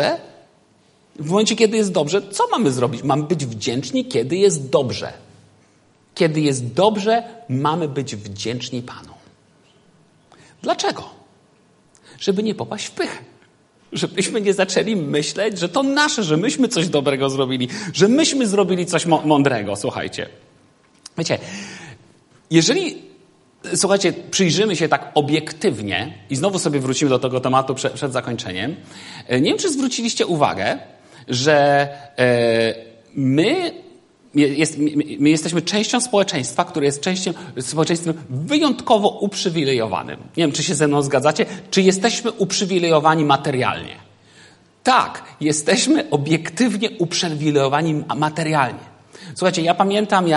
dobrze, co mamy zrobić? Mamy być wdzięczni, kiedy jest dobrze. Kiedy jest dobrze, mamy być wdzięczni Panu. Dlaczego? Żeby nie popaść w pychę. Żebyśmy nie zaczęli myśleć, że to nasze, że myśmy coś dobrego zrobili, że myśmy zrobili coś mądrego. Słuchajcie. Wiecie, jeżeli, słuchajcie, przyjrzymy się tak obiektywnie i znowu sobie wrócimy do tego tematu przed zakończeniem. Nie wiem, czy zwróciliście uwagę, że my jesteśmy częścią społeczeństwa, które jest społeczeństwem wyjątkowo uprzywilejowanym. Nie wiem, czy się ze mną zgadzacie, czy jesteśmy uprzywilejowani materialnie. Tak, jesteśmy obiektywnie uprzywilejowani materialnie. Słuchajcie, ja pamiętam,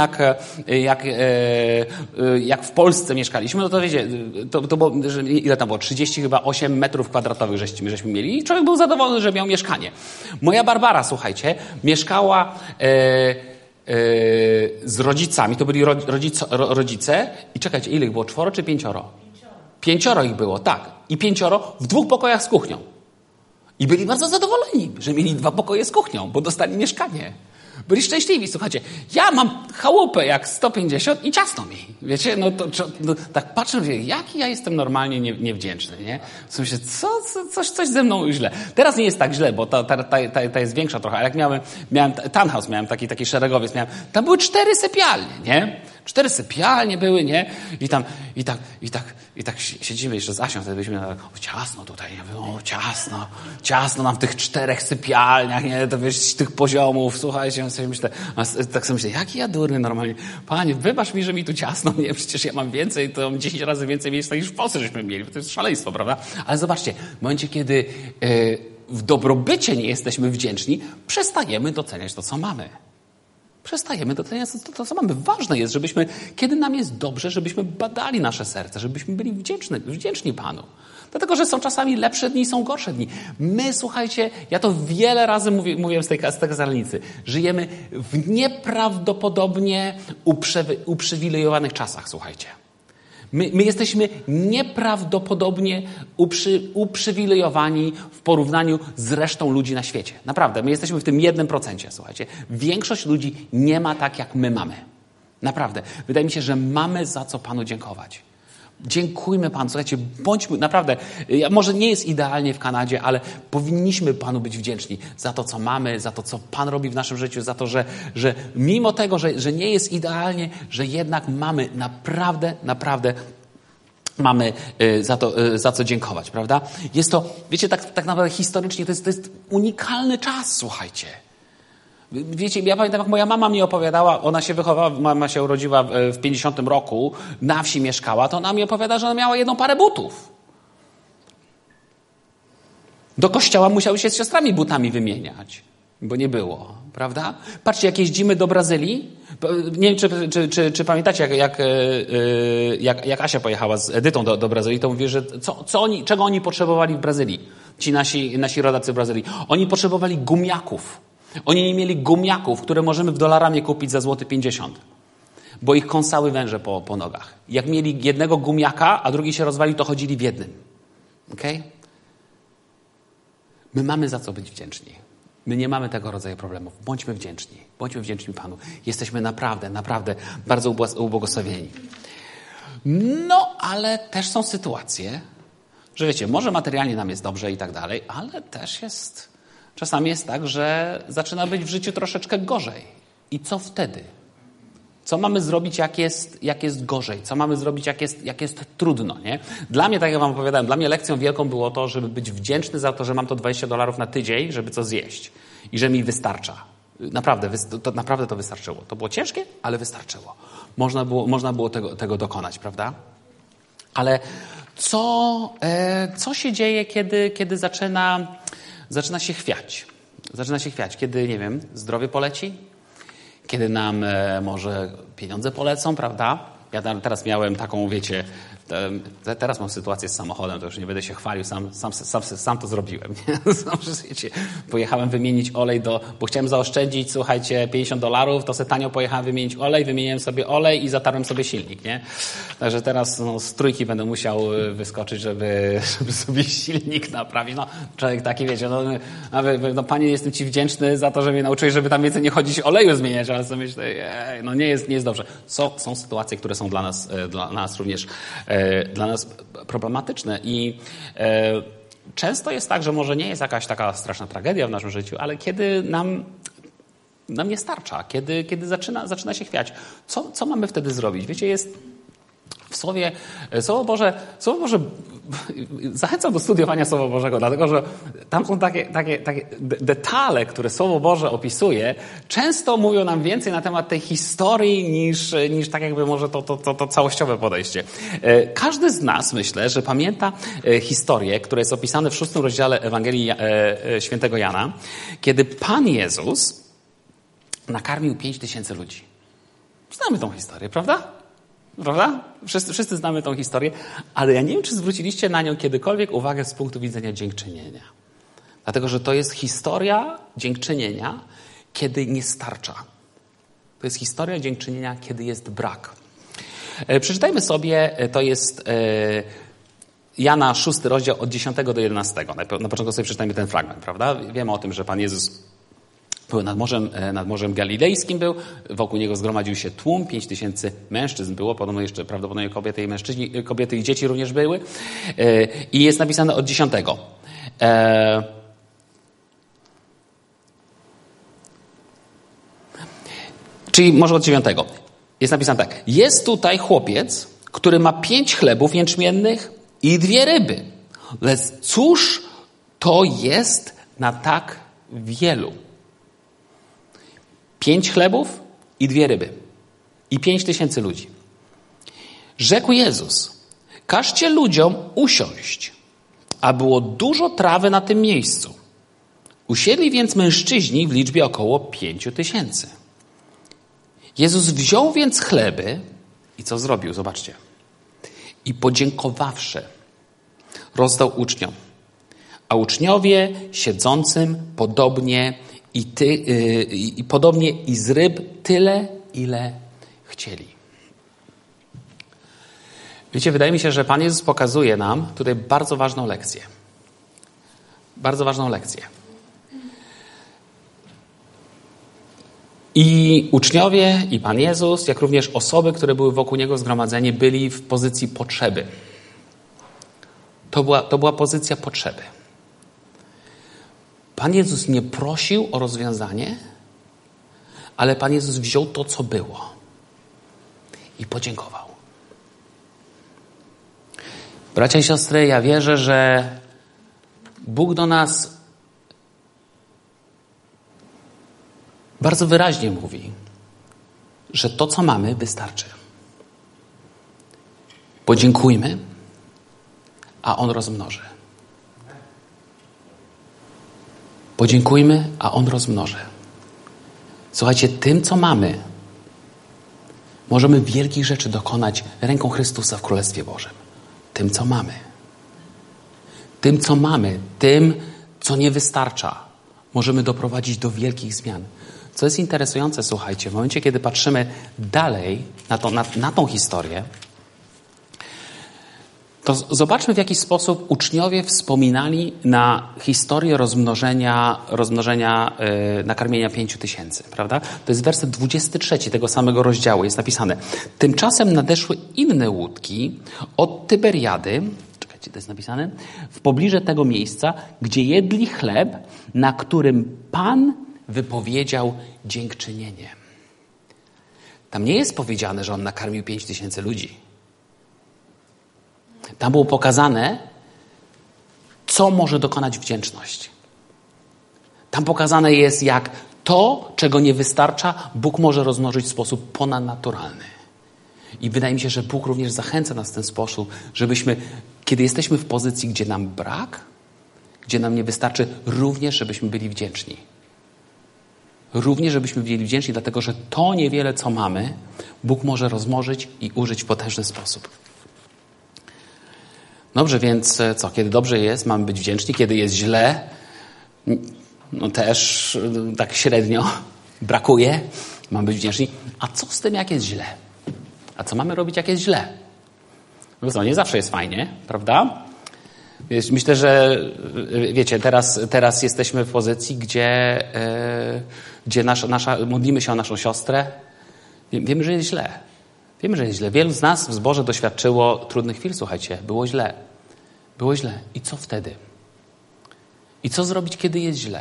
jak w Polsce mieszkaliśmy, no to wiecie, to było, ile tam było? 38 metrów kwadratowych żeśmy mieli i człowiek był zadowolony, że miał mieszkanie. Moja Barbara, słuchajcie, mieszkała z rodzicami, to byli rodzice i czekajcie, ile ich było? 4 czy 5? 5 ich było, tak. I 5 w 2 pokojach z kuchnią. I byli bardzo zadowoleni, że mieli 2 pokoje z kuchnią, bo dostali mieszkanie. Byli szczęśliwi. Słuchajcie, ja mam chałupę jak 150 i ciasno mi. Wiecie, tak patrzę, mówię, jaki ja jestem normalnie niewdzięczny, nie? W sensie, coś ze mną źle. Teraz nie jest tak źle, bo ta jest większa trochę. Ale jak miałem townhouse, miałem taki szeregowiec, tam były 4 sypialnie, nie? 4 sypialnie były, nie? I tak siedzimy jeszcze z Asią, wtedy byliśmy ciasno tutaj, nie? Ciasno nam w tych 4 sypialniach, nie? To wiesz, tych poziomów, słuchajcie, tak sobie myślę, jaki ja durny normalnie. Panie, wybacz mi, że mi tu ciasno, nie? Przecież ja mam więcej, to mam 10 razy więcej miejsca niż w Polsce żeśmy mieli. To jest szaleństwo, prawda? Ale zobaczcie, w momencie, kiedy w dobrobycie nie jesteśmy wdzięczni, przestajemy doceniać to, co mamy. Przestajemy doceniać to, co mamy. Ważne jest, żebyśmy, kiedy nam jest dobrze, żebyśmy badali nasze serce, żebyśmy byli wdzięczni Panu. Dlatego, że są czasami lepsze dni, są gorsze dni. My, słuchajcie, ja to wiele razy mówiłem z tej kazalnicy, żyjemy w nieprawdopodobnie uprzywilejowanych czasach, słuchajcie. My jesteśmy nieprawdopodobnie uprzywilejowani w porównaniu z resztą ludzi na świecie. Naprawdę, my jesteśmy w tym 1%, słuchajcie. Większość ludzi nie ma tak, jak my mamy. Naprawdę. Wydaje mi się, że mamy za co Panu dziękować. Dziękujmy Panu, słuchajcie, bądźmy, naprawdę, może nie jest idealnie w Kanadzie, ale powinniśmy Panu być wdzięczni za to, co mamy, za to, co Pan robi w naszym życiu, za to, że mimo tego, że nie jest idealnie, że jednak mamy naprawdę mamy za co dziękować, prawda? Jest to, wiecie, tak naprawdę historycznie to jest unikalny czas, słuchajcie. Wiecie, ja pamiętam, jak moja mama mi opowiadała, ona się wychowała, mama się urodziła w 50 roku, na wsi mieszkała, to ona mi opowiada, że ona miała jedną parę butów. Do kościoła musiały się z siostrami butami wymieniać, bo nie było, prawda? Patrzcie, jak jeździmy do Brazylii. Nie wiem, czy pamiętacie, jak Asia pojechała z Edytą do Brazylii, to mówi, że czego oni potrzebowali w Brazylii? Ci nasi rodacy w Brazylii. Oni potrzebowali gumiaków. Oni nie mieli gumiaków, które możemy w dolarami kupić za złoty 50. Bo ich kąsały węże po nogach. Jak mieli jednego gumiaka, a drugi się rozwalił, to chodzili w jednym. Okej? My mamy za co być wdzięczni. My nie mamy tego rodzaju problemów. Bądźmy wdzięczni. Bądźmy wdzięczni Panu. Jesteśmy naprawdę bardzo ubłogosławieni. No, ale też są sytuacje, że wiecie, może materialnie nam jest dobrze i tak dalej, ale też czasami jest tak, że zaczyna być w życiu troszeczkę gorzej. I co wtedy? Co mamy zrobić, jak jest gorzej? Co mamy zrobić, jak jest trudno, nie? Dla mnie, tak jak wam opowiadałem, dla mnie lekcją wielką było to, żeby być wdzięczny za to, że mam to $20 na tydzień, żeby coś zjeść. I że mi wystarcza. Naprawdę to wystarczyło. To było ciężkie, ale wystarczyło. Można było tego dokonać, prawda? Ale co się dzieje, kiedy zaczyna się chwiać? Zaczyna się chwiać, kiedy, nie wiem, zdrowie poleci? Kiedy nam może pieniądze polecą, prawda? Ja teraz miałem taką, wiecie, teraz mam sytuację z samochodem, to już nie będę się chwalił, sam to zrobiłem. Wiecie, pojechałem wymienić olej bo chciałem zaoszczędzić, słuchajcie, $50, to sobie tanio pojechałem wymienić olej, wymieniłem sobie olej i zatarłem sobie silnik, nie? Także teraz z trójki będę musiał wyskoczyć, żeby sobie silnik naprawić. No, człowiek taki, wiecie, Panie, jestem Ci wdzięczny za to, że mnie nauczyłeś, żeby tam więcej nie chodzić oleju zmieniać, ale sobie myślę, nie jest dobrze. Są sytuacje, które są dla nas również dla nas problematyczne i często jest tak, że może nie jest jakaś taka straszna tragedia w naszym życiu, ale kiedy nam nie starcza, kiedy zaczyna się chwiać, co mamy wtedy zrobić? Wiecie, jest w Słowo Boże, zachęcam do studiowania Słowa Bożego, dlatego że tam są takie detale, które Słowo Boże opisuje, często mówią nam więcej na temat tej historii niż tak jakby może to całościowe podejście. Każdy z nas, myślę, że pamięta historię, która jest opisana w 6 rozdziale Ewangelii Świętego Jana, kiedy Pan Jezus nakarmił 5000 ludzi. Znamy tą historię, prawda? Prawda? Wszyscy znamy tą historię, ale ja nie wiem, czy zwróciliście na nią kiedykolwiek uwagę z punktu widzenia dziękczynienia. Dlatego, że to jest historia dziękczynienia, kiedy nie starcza. To jest historia dziękczynienia, kiedy jest brak. Przeczytajmy sobie, to jest Jana 6 rozdział od 10 do 11. Na początku sobie przeczytajmy ten fragment, prawda? Wiemy o tym, że Pan Jezus był nad Morzem Galilejskim wokół niego zgromadził się tłum, 5000 mężczyzn było, podobno jeszcze prawdopodobnie kobiety i dzieci również były. I jest napisane od 10. Czyli może od 9. Jest napisane tak. Jest tutaj chłopiec, który ma 5 chlebów jęczmiennych i 2 ryby. Lecz cóż to jest na tak wielu? 5 chlebów i 2 ryby. I 5000 ludzi. Rzekł Jezus, każcie ludziom usiąść, a było dużo trawy na tym miejscu. Usiedli więc mężczyźni w liczbie około 5000. Jezus wziął więc chleby i co zrobił? Zobaczcie. I podziękowawszy, rozdał uczniom. A uczniowie siedzącym podobnie i z ryb tyle, ile chcieli. Wiecie, wydaje mi się, że Pan Jezus pokazuje nam tutaj bardzo ważną lekcję. Bardzo ważną lekcję. I uczniowie, i Pan Jezus, jak również osoby, które były wokół Niego zgromadzeni, byli w pozycji potrzeby. To była pozycja potrzeby. Pan Jezus nie prosił o rozwiązanie, ale Pan Jezus wziął to, co było i podziękował. Bracia i siostry, ja wierzę, że Bóg do nas bardzo wyraźnie mówi, że to, co mamy, wystarczy. Podziękujmy, a On rozmnoży. Podziękujmy, a On rozmnoży. Słuchajcie, tym, co mamy, możemy wielkich rzeczy dokonać ręką Chrystusa w Królestwie Bożym. Tym, co mamy. Tym, co mamy, tym, co nie wystarcza, możemy doprowadzić do wielkich zmian. Co jest interesujące, słuchajcie, w momencie, kiedy patrzymy dalej na tą historię, to zobaczmy, w jaki sposób uczniowie wspominali na historię rozmnożenia nakarmienia 5000, prawda? To jest werset 23 tego samego rozdziału. Jest napisane: tymczasem nadeszły inne łódki od Tyberiady, czekajcie, to jest napisane, w pobliże tego miejsca, gdzie jedli chleb, na którym Pan wypowiedział dziękczynienie. Tam nie jest powiedziane, że On nakarmił 5000 ludzi. Tam było pokazane, co może dokonać wdzięczność. Tam pokazane jest, jak to, czego nie wystarcza, Bóg może rozmnożyć w sposób ponadnaturalny. I wydaje mi się, że Bóg również zachęca nas w ten sposób, żebyśmy, kiedy jesteśmy w pozycji, gdzie nam brak, gdzie nam nie wystarczy, również żebyśmy byli wdzięczni. Również żebyśmy byli wdzięczni, dlatego że to niewiele, co mamy, Bóg może rozmnożyć i użyć w potężny sposób. Dobrze, więc co? Kiedy dobrze jest, mamy być wdzięczni. Kiedy jest źle, no też tak średnio brakuje, mamy być wdzięczni. A co z tym, jak jest źle? A co mamy robić, jak jest źle? No co, nie zawsze jest fajnie, prawda? Myślę, że wiecie, teraz jesteśmy w pozycji, gdzie modlimy się o naszą siostrę. Wiemy, że jest źle. Wiemy, że jest źle. Wielu z nas w zborze doświadczyło trudnych chwil, słuchajcie. Było źle. Było źle. I co wtedy? I co zrobić, kiedy jest źle?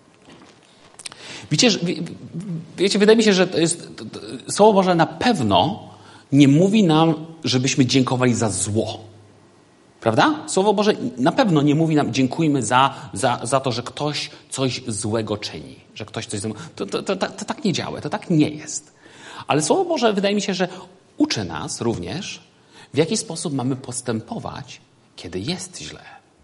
Wiecie, wydaje mi się, że Słowo Boże na pewno nie mówi nam, żebyśmy dziękowali za zło. Prawda? Słowo Boże na pewno nie mówi nam, dziękujmy za to, że ktoś coś złego czyni. Że ktoś coś złego. To tak nie działa. To tak nie jest. Ale Słowo Boże, wydaje mi się, że uczy nas również, w jaki sposób mamy postępować, kiedy jest źle.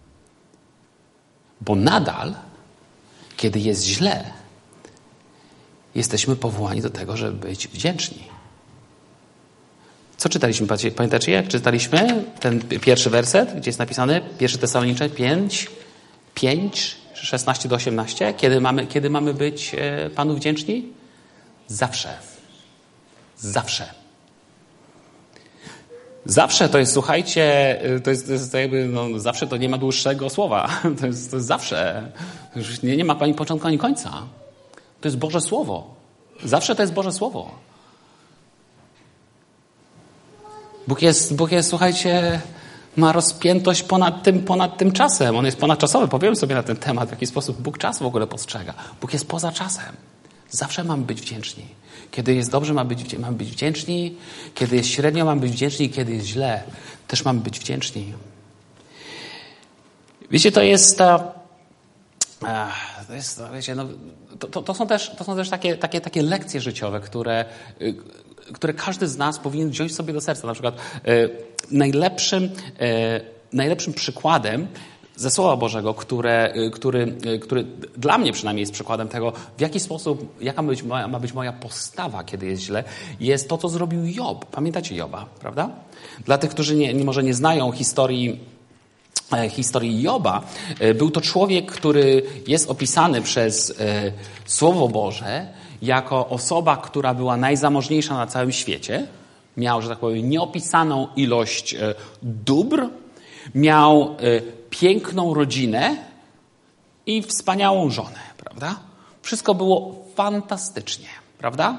Bo nadal, kiedy jest źle, jesteśmy powołani do tego, żeby być wdzięczni. Co czytaliśmy? Pamiętacie, jak czytaliśmy ten pierwszy werset, gdzie jest napisane 1 Tesaloniczan 5, 16-18? Kiedy mamy być Panu wdzięczni? Zawsze. Zawsze. Zawsze to jest, słuchajcie, to jest jakby, zawsze to nie ma dłuższego słowa. To jest zawsze. Już nie ma ani początku, ani końca. To jest Boże Słowo. Zawsze to jest Boże Słowo. Bóg jest, słuchajcie, ma rozpiętość ponad tym czasem. On jest ponadczasowy. Powiem sobie na ten temat, w jaki sposób Bóg czas w ogóle postrzega. Bóg jest poza czasem. Zawsze mamy być wdzięczni. Kiedy jest dobrze, mamy być wdzięczni. Kiedy jest średnio, mamy być wdzięczni. Kiedy jest źle, też mamy być wdzięczni. Wiecie, to są też takie lekcje życiowe, które każdy z nas powinien wziąć sobie do serca. Na przykład najlepszym przykładem ze Słowa Bożego, który dla mnie przynajmniej jest przykładem tego, w jaki sposób, jaka ma być moja postawa, kiedy jest źle, jest to, co zrobił Job. Pamiętacie Joba, prawda? Dla tych, którzy może nie znają historii Joba, był to człowiek, który jest opisany przez Słowo Boże jako osoba, która była najzamożniejsza na całym świecie. Miał, że tak powiem, nieopisaną ilość dóbr. Miał piękną rodzinę i wspaniałą żonę, prawda? Wszystko było fantastycznie, prawda?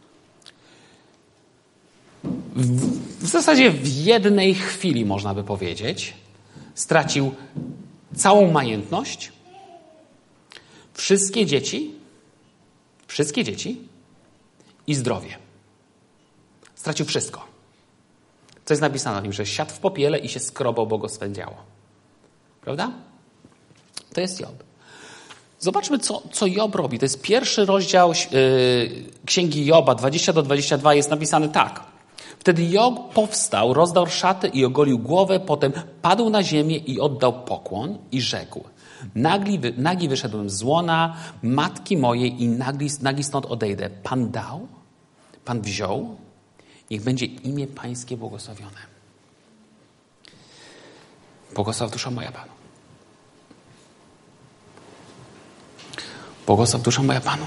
W zasadzie w jednej chwili, można by powiedzieć, stracił całą majątność, wszystkie dzieci i zdrowie. Stracił wszystko. Co jest napisane o nim? Że siadł w popiele i się skrobał, bo go swędziało. Prawda? To jest Job. Zobaczmy, co Job robi. To jest pierwszy rozdział Księgi Joba, 20-22, jest napisane tak. Wtedy Job powstał, rozdarł szaty i ogolił głowę, potem padł na ziemię i oddał pokłon i rzekł: Nagi wyszedłem z łona matki mojej i nagi stąd odejdę. Pan dał, Pan wziął, niech będzie imię Pańskie błogosławione. Błogosław dusza moja Panu. Błogosław dusza moja Panu.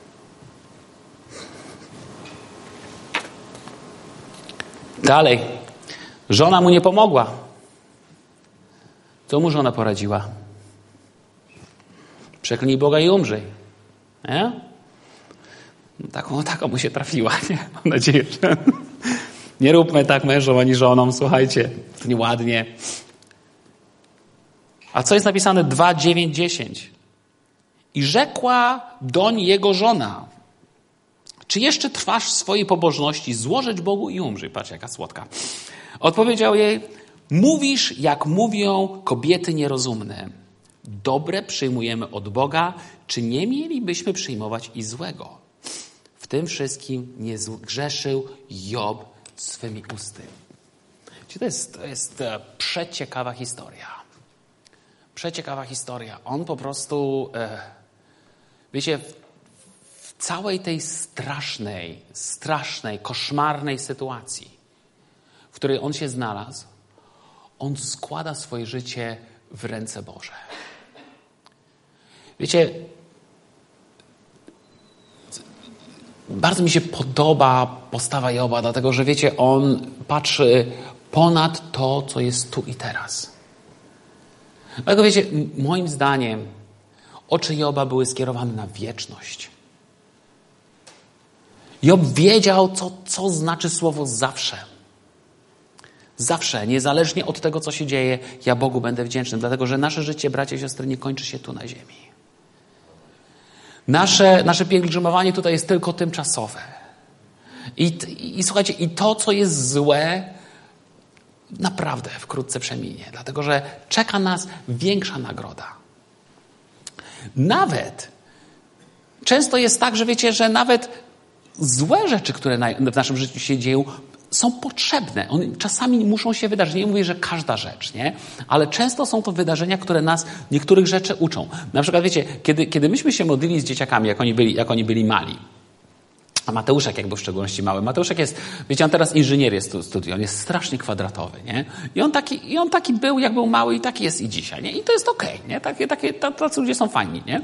Dalej. Żona mu nie pomogła. Co mu żona poradziła? Przeklnij Boga i umrzyj. Nie? Taką mu się trafiła. Nie? Mam nadzieję, że nie róbmy tak mężom ani żonom. Słuchajcie, to nieładnie. A co jest napisane? 2, 9, 10. I rzekła doń jego żona: czy jeszcze trwasz w swojej pobożności? Złożeć Bogu i umrzyj. Patrz, jaka słodka. Odpowiedział jej: mówisz, jak mówią kobiety nierozumne. Dobre przyjmujemy od Boga, czy nie mielibyśmy przyjmować i złego? W tym wszystkim nie zgrzeszył Job swymi usty. To jest przeciekawa historia. Przeciekawa historia. On po prostu, wiecie, w całej tej strasznej, koszmarnej sytuacji, w której on się znalazł, on składa swoje życie w ręce Boże. Wiecie, bardzo mi się podoba postawa Joba, dlatego że wiecie, on patrzy ponad to, co jest tu i teraz. Dlatego wiecie, moim zdaniem oczy Joba były skierowane na wieczność. Job wiedział, co znaczy słowo zawsze. Zawsze, niezależnie od tego, co się dzieje, ja Bogu będę wdzięczny, dlatego że nasze życie, bracia i siostry, nie kończy się tu na ziemi. Nasze pielgrzymowanie tutaj jest tylko tymczasowe. I słuchajcie, i to, co jest złe, naprawdę wkrótce przeminie, dlatego że czeka nas większa nagroda. Nawet często jest tak, że wiecie, że nawet złe rzeczy, które w naszym życiu się dzieją, są potrzebne. One czasami muszą się wydarzyć. Nie mówię, że każda rzecz, nie? Ale często są to wydarzenia, które nas niektórych rzeczy uczą. Na przykład, wiecie, kiedy myśmy się modlili z dzieciakami, jak oni byli mali, a Mateuszek, jak był w szczególności mały. Mateuszek jest, wiecie, on teraz inżynier jest studium, on jest strasznie kwadratowy, nie? I on taki był, jak był mały i taki jest i dzisiaj, nie? I to jest okej, nie? Tacy ludzie są fajni, nie?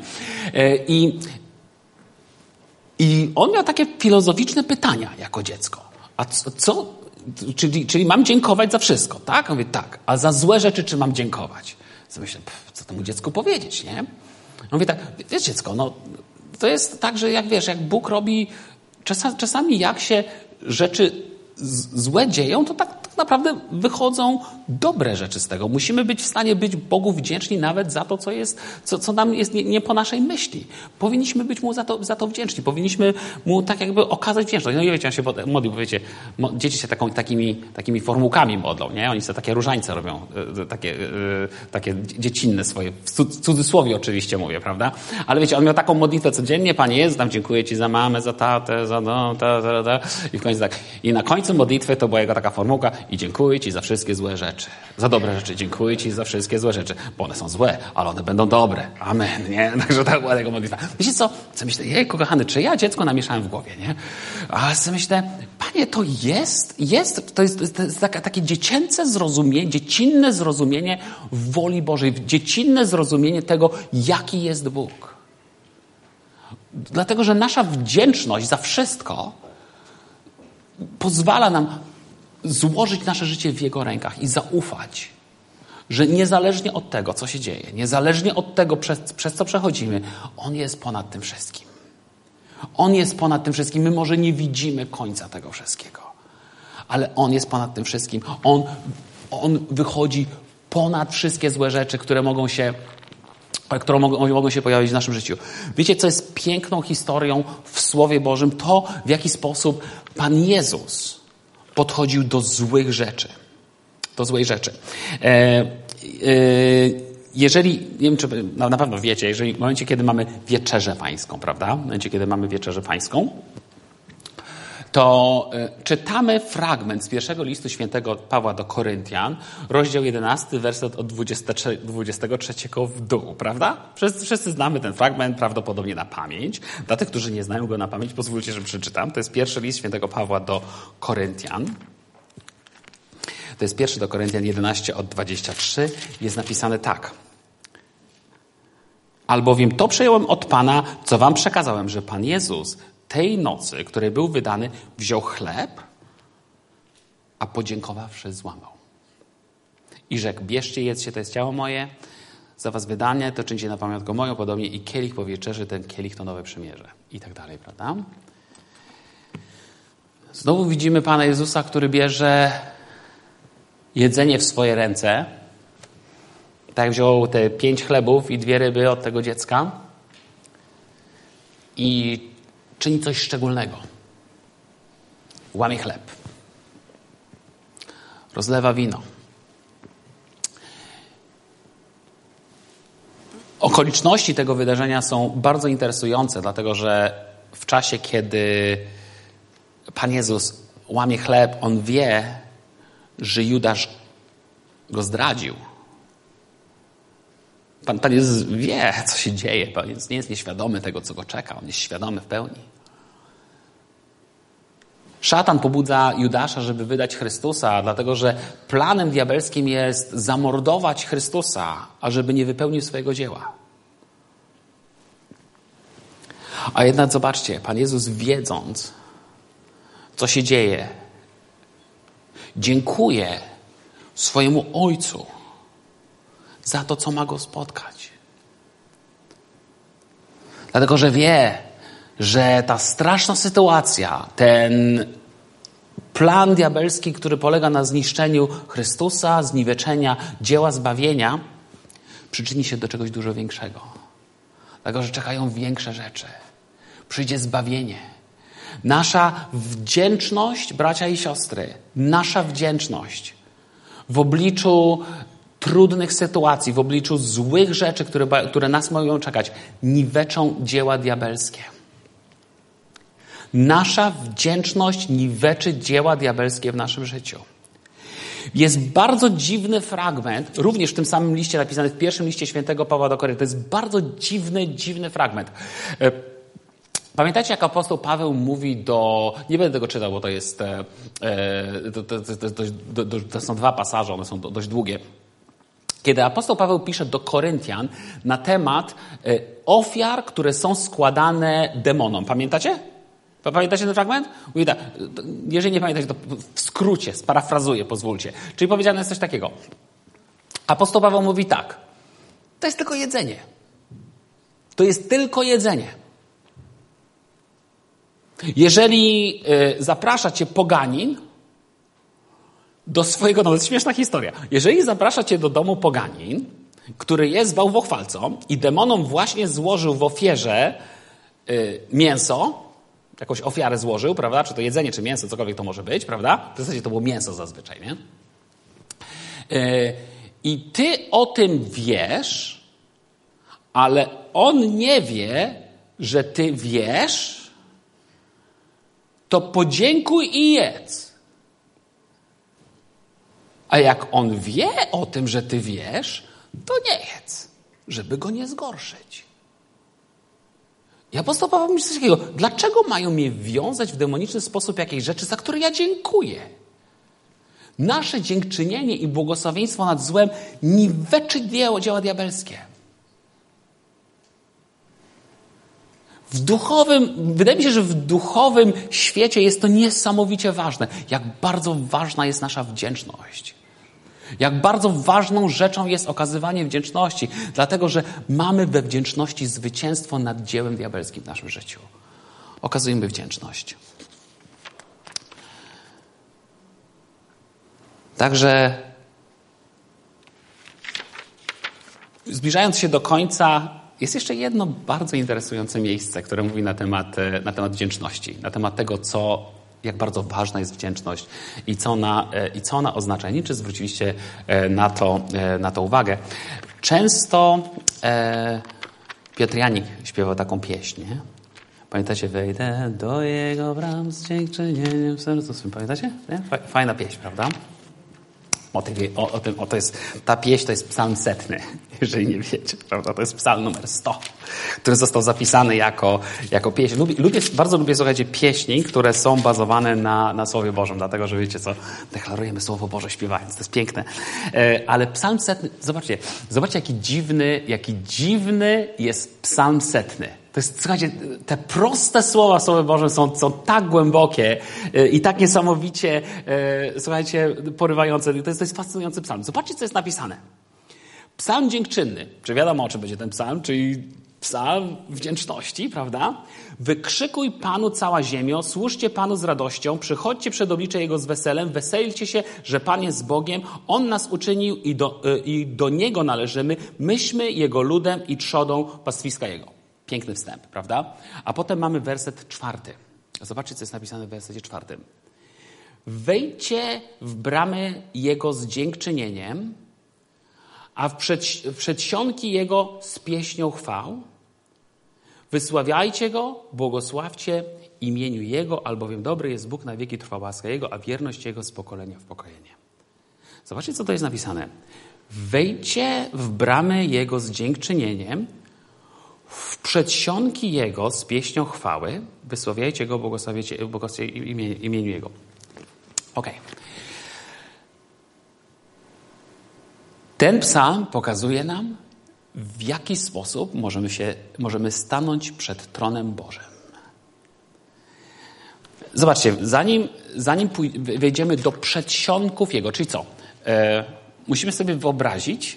I on miał takie filozoficzne pytania jako dziecko. A co? Czyli mam dziękować za wszystko, tak? On mówi, tak. A za złe rzeczy czy mam dziękować? Co myślę, co temu dziecku powiedzieć, nie? On mówi tak, wiesz dziecko, no to jest tak, że jak Bóg robi, czasami jak się rzeczy złe dzieją, to tak naprawdę wychodzą dobre rzeczy z tego. Musimy być w stanie być Bogu wdzięczni nawet za to, co nam jest nie po naszej myśli. Powinniśmy być Mu za to wdzięczni. Powinniśmy Mu tak jakby okazać wdzięczność. No i wiecie, on się modlił, bo wiecie, dzieci się takimi formułkami modlą, nie? Oni sobie takie różańce robią, takie dziecinne swoje, w cudzysłowie oczywiście mówię, prawda? Ale wiecie, on miał taką modlitwę codziennie: Panie Jezu, tam dziękuję Ci za mamę, za tatę, za i w końcu tak. I na końcu modlitwy to była jego taka formułka: i dziękuję Ci za wszystkie złe rzeczy. Za dobre rzeczy. Dziękuję Ci za wszystkie złe rzeczy. Bo one są złe, ale one będą dobre. Amen, nie? Także tak była jego modlitwa. Wiecie co? myślę, jejku kochany, czy ja dziecko namieszałem w głowie, nie? Ale sobie myślę, Panie, to jest takie dziecięce zrozumienie, dziecinne zrozumienie woli Bożej. Dziecinne zrozumienie tego, jaki jest Bóg. Dlatego, że nasza wdzięczność za wszystko pozwala nam złożyć nasze życie w Jego rękach i zaufać, że niezależnie od tego, co się dzieje, niezależnie od tego, przez co przechodzimy, On jest ponad tym wszystkim. On jest ponad tym wszystkim. My może nie widzimy końca tego wszystkiego, ale On jest ponad tym wszystkim. On wychodzi ponad wszystkie złe rzeczy, które mogą się pojawić w naszym życiu. Wiecie, co jest piękną historią w Słowie Bożym? To, w jaki sposób Pan Jezus podchodził do złych rzeczy. Do złej rzeczy. Jeżeli, nie wiem, czy na pewno wiecie, jeżeli w momencie, kiedy mamy wieczerzę pańską, prawda? W momencie, kiedy mamy wieczerzę pańską, to czytamy fragment z pierwszego listu świętego Pawła do Koryntian, rozdział 11, werset od 23 w dół, prawda? Wszyscy znamy ten fragment prawdopodobnie na pamięć. Dla tych, którzy nie znają go na pamięć, pozwólcie, że przeczytam. To jest pierwszy list świętego Pawła do Koryntian. To jest 1 do Koryntian 11 od 23. Jest napisane tak. Albowiem to przejąłem od Pana, co wam przekazałem, że Pan Jezus tej nocy, której był wydany, wziął chleb, a podziękowawszy złamał. I rzekł, bierzcie, jedzcie, to jest ciało moje, za was wydane, to czyńcie na pamiątkę moją, podobnie i kielich po wieczerzy, ten kielich to nowe przymierze. I tak dalej, prawda? Znowu widzimy Pana Jezusa, który bierze jedzenie w swoje ręce. Tak wziął te 5 chlebów i 2 ryby od tego dziecka i czyni coś szczególnego. Łamie chleb. Rozlewa wino. Okoliczności tego wydarzenia są bardzo interesujące, dlatego że w czasie, kiedy Pan Jezus łamie chleb, On wie, że Judasz go zdradził. Pan Jezus wie, co się dzieje. Pan Jezus nie jest nieświadomy tego, co go czeka. On jest świadomy w pełni. Szatan pobudza Judasza, żeby wydać Chrystusa, dlatego że planem diabelskim jest zamordować Chrystusa, ażeby nie wypełnił swojego dzieła. A jednak zobaczcie, Pan Jezus, wiedząc, co się dzieje, dziękuję swojemu Ojcu za to, co ma go spotkać. Dlatego, że wie, że ta straszna sytuacja, ten plan diabelski, który polega na zniszczeniu Chrystusa, zniweczenia dzieła zbawienia, przyczyni się do czegoś dużo większego. Dlatego, że czekają większe rzeczy. Przyjdzie zbawienie. Nasza wdzięczność, bracia i siostry, nasza wdzięczność w obliczu trudnych sytuacji, w obliczu złych rzeczy, które nas mogą czekać, niweczą dzieła diabelskie. Nasza wdzięczność niweczy dzieła diabelskie w naszym życiu. Jest bardzo dziwny fragment, również w tym samym liście napisany, w pierwszym liście świętego Pawła do Koryntian. To jest bardzo dziwny fragment. Pamiętacie, jak apostoł Paweł mówi do... Nie będę tego czytał, bo to jest... To są 2 pasaże, one są dość długie. Kiedy apostoł Paweł pisze do Koryntian na temat ofiar, które są składane demonom. Pamiętacie? Pamiętacie ten fragment? Mówi tak, jeżeli nie pamiętacie, to w skrócie, sparafrazuję, pozwólcie. Czyli powiedziane jest coś takiego. Apostoł Paweł mówi tak. To jest tylko jedzenie. To jest tylko jedzenie. Jeżeli zaprasza cię poganin do swojego domu, to jest śmieszna historia. Jeżeli zaprasza cię do domu poganin, który jest bałwochwalcą i demonom właśnie złożył w ofierze mięso, jakąś ofiarę złożył, prawda? Czy to jedzenie, czy mięso, cokolwiek to może być, prawda? W zasadzie to było mięso zazwyczaj, nie? I ty o tym wiesz, ale on nie wie, że ty wiesz, to podziękuj i jedz. A jak on wie o tym, że ty wiesz, to nie jedz, żeby go nie zgorszyć. I apostoł Paweł mówi coś takiego. Dlaczego mają mnie wiązać w demoniczny sposób jakieś rzeczy, za które ja dziękuję? Nasze dziękczynienie i błogosławieństwo nad złem niweczy dzieła diabelskie. Wydaje mi się, że w duchowym świecie jest to niesamowicie ważne. Jak bardzo ważna jest nasza wdzięczność. Jak bardzo ważną rzeczą jest okazywanie wdzięczności, dlatego że mamy we wdzięczności zwycięstwo nad dziełem diabelskim w naszym życiu. Okazujmy wdzięczność. Także zbliżając się do końca, jest jeszcze jedno bardzo interesujące miejsce, które mówi na temat wdzięczności, na temat tego, co jak bardzo ważna jest wdzięczność i co ona oznacza. Nie wiem, czy zwróciliście na to uwagę. Często Piotr Janik śpiewał taką pieśń, nie? Pamiętacie? Wejdę do jego bram z dziękczynieniem w sercu swym. Pamiętacie? Nie? Fajna pieśń, prawda? Ta pieśń to jest psalm 100, jeżeli nie wiecie, prawda? To jest psalm numer 100, który został zapisany jako pieśń. Bardzo lubię, słuchajcie, pieśni, które są bazowane na Słowie Bożym, dlatego, że wiecie co, deklarujemy Słowo Boże śpiewając, to jest piękne. Ale psalm 100, zobaczcie, jaki dziwny jest psalm 100. To jest, słuchajcie, te proste słowa w Słowie Bożym są tak głębokie i tak niesamowicie, słuchajcie, porywające. To jest fascynujący psalm. Zobaczcie, co jest napisane. Psalm dziękczynny. Czy wiadomo, o czym będzie ten psalm? Czyli psalm wdzięczności, prawda? Wykrzykuj Panu cała ziemio, służcie Panu z radością, przychodźcie przed oblicze Jego z weselem, weselcie się, że Pan jest Bogiem, On nas uczynił i do Niego należymy, myśmy Jego ludem i trzodą pastwiska Jego. Piękny wstęp, prawda? A potem mamy werset 4. Zobaczcie, co jest napisane w wersecie 4. Wejdźcie w bramy Jego z dziękczynieniem, a w przedsionki Jego z pieśnią chwał. Wysławiajcie Go, błogosławcie imieniu Jego, albowiem dobry jest Bóg, na wieki trwa łaska Jego, a wierność Jego z pokolenia w pokolenie. Zobaczcie, co to jest napisane. Wejdźcie w bramy Jego z dziękczynieniem, w przedsionki Jego z pieśnią chwały, wysławiajcie Go, błogosławicie imieniu Jego. Okej. Ten psalm pokazuje nam, w jaki sposób możemy stanąć przed tronem Bożym. Zobaczcie, zanim wejdziemy do przedsionków Jego, czyli co? Musimy sobie wyobrazić,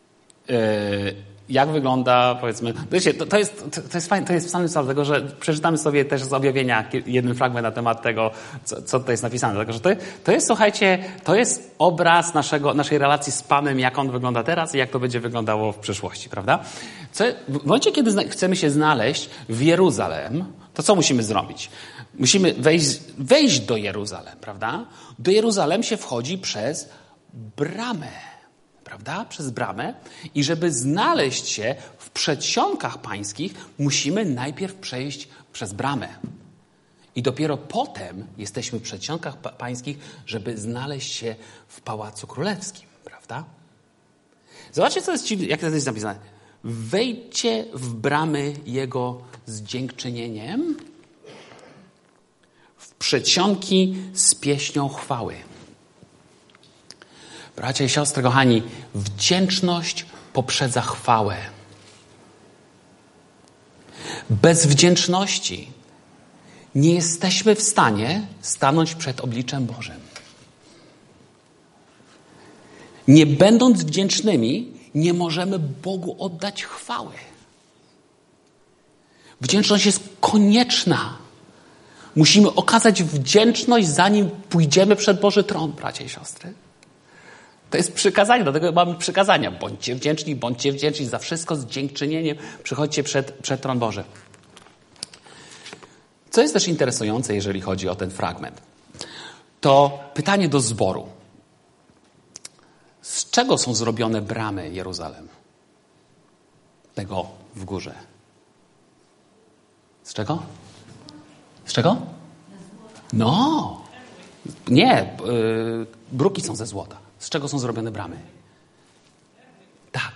jak wygląda, powiedzmy, wiecie, to jest fajne, to jest psalm dlatego, że przeczytamy sobie też z objawienia jeden fragment na temat tego, co tutaj jest napisane. Dlatego, że to jest, słuchajcie, to jest obraz naszej relacji z Panem, jak On wygląda teraz i jak to będzie wyglądało w przyszłości, prawda? W momencie, kiedy chcemy się znaleźć w Jeruzalem, to co musimy zrobić? Musimy wejść do Jeruzalem, prawda? Do Jeruzalem się wchodzi przez bramę. Prawda? Przez bramę. I żeby znaleźć się w przedsionkach pańskich, musimy najpierw przejść przez bramę. I dopiero potem jesteśmy w przedsionkach pańskich, żeby znaleźć się w Pałacu Królewskim. Prawda? Zobaczcie, co jest dziwne, jak to jest napisane. Wejdźcie w bramy Jego z dziękczynieniem, w przedsionki z pieśnią chwały. Bracia i siostry, kochani, wdzięczność poprzedza chwałę. Bez wdzięczności nie jesteśmy w stanie stanąć przed obliczem Bożym. Nie będąc wdzięcznymi, nie możemy Bogu oddać chwały. Wdzięczność jest konieczna. Musimy okazać wdzięczność, zanim pójdziemy przed Boży tron, bracia i siostry. To jest przykazanie, dlatego mamy przykazania. Bądźcie wdzięczni za wszystko z dziękczynieniem. Przychodźcie przed tron Boży. Co jest też interesujące, jeżeli chodzi o ten fragment, to pytanie do zboru. Z czego są zrobione bramy Jeruzalem? Tego w górze. Z czego? Z czego? No. Nie. Bruki są ze złota. Z czego są zrobione bramy? Tak.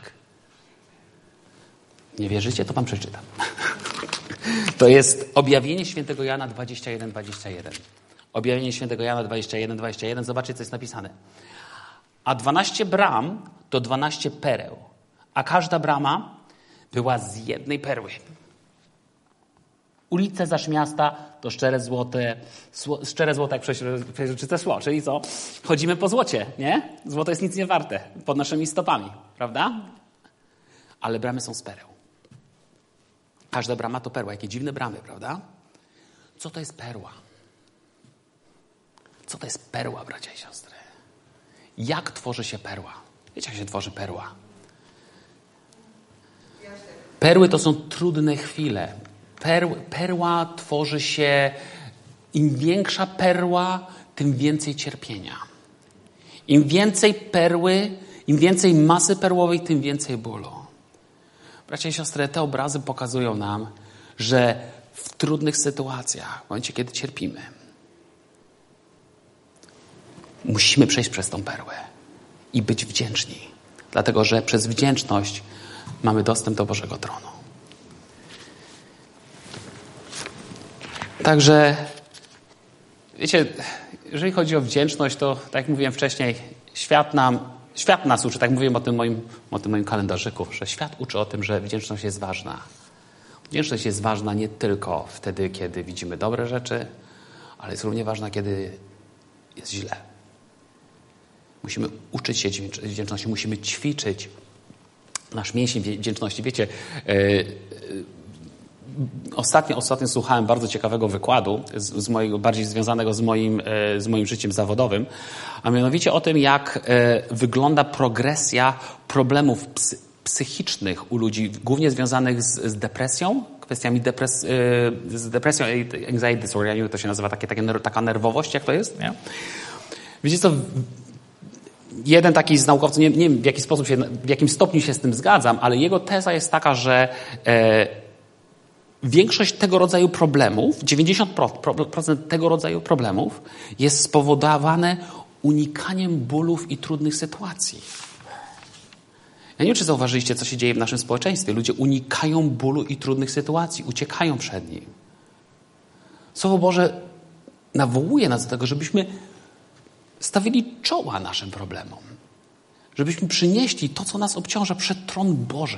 Nie wierzycie? To wam przeczytam. To jest objawienie świętego Jana 21:21. Objawienie świętego Jana 21:21. Zobaczcie, co jest napisane. A 12 bram to 12 pereł, a każda brama była z jednej perły. Ulice zaś miasta to szczere złote jak przeźroczyste szkło. Czyli co? Chodzimy po złocie, nie? Złoto jest nic nie warte pod naszymi stopami, prawda? Ale bramy są z pereł. Każda brama to perła. Jakie dziwne bramy, prawda? Co to jest perła? Co to jest perła, bracia i siostry? Jak tworzy się perła? Wiecie, jak się tworzy perła? Perły to są trudne chwile. Perła tworzy się Im większa perła, tym więcej cierpienia. Im więcej perły, im więcej masy perłowej, tym więcej bólu. Bracia i siostry, te obrazy pokazują nam, że w trudnych sytuacjach, w momencie, kiedy cierpimy, musimy przejść przez tą perłę i być wdzięczni. Dlatego, że przez wdzięczność mamy dostęp do Bożego tronu. Także, wiecie, jeżeli chodzi o wdzięczność, to tak jak mówiłem wcześniej, świat nas uczy, tak mówiłem o tym moim kalendarzyku, że świat uczy o tym, że wdzięczność jest ważna. Wdzięczność jest ważna nie tylko wtedy, kiedy widzimy dobre rzeczy, ale jest równie ważna, kiedy jest źle. Musimy uczyć się wdzięczności, musimy ćwiczyć nasz mięsień wdzięczności. Wiecie, ostatnio słuchałem bardzo ciekawego wykładu, bardziej związanego z moim życiem zawodowym, a mianowicie o tym, jak wygląda progresja problemów psychicznych u ludzi, głównie związanych z depresją, kwestiami z depresją, anxiety disorder, jak to się nazywa, taka nerwowość, jak to jest, nie? Wiecie co, jeden taki z naukowców, nie wiem w jakim stopniu się z tym zgadzam, ale jego teza jest taka, że większość tego rodzaju problemów, 90% tego rodzaju problemów jest spowodowane unikaniem bólów i trudnych sytuacji. Ja nie wiem, czy zauważyliście, co się dzieje w naszym społeczeństwie. Ludzie unikają bólu i trudnych sytuacji, uciekają przed nim. Słowo Boże nawołuje nas do tego, żebyśmy stawili czoła naszym problemom. Żebyśmy przynieśli to, co nas obciąża, przed tron Boży.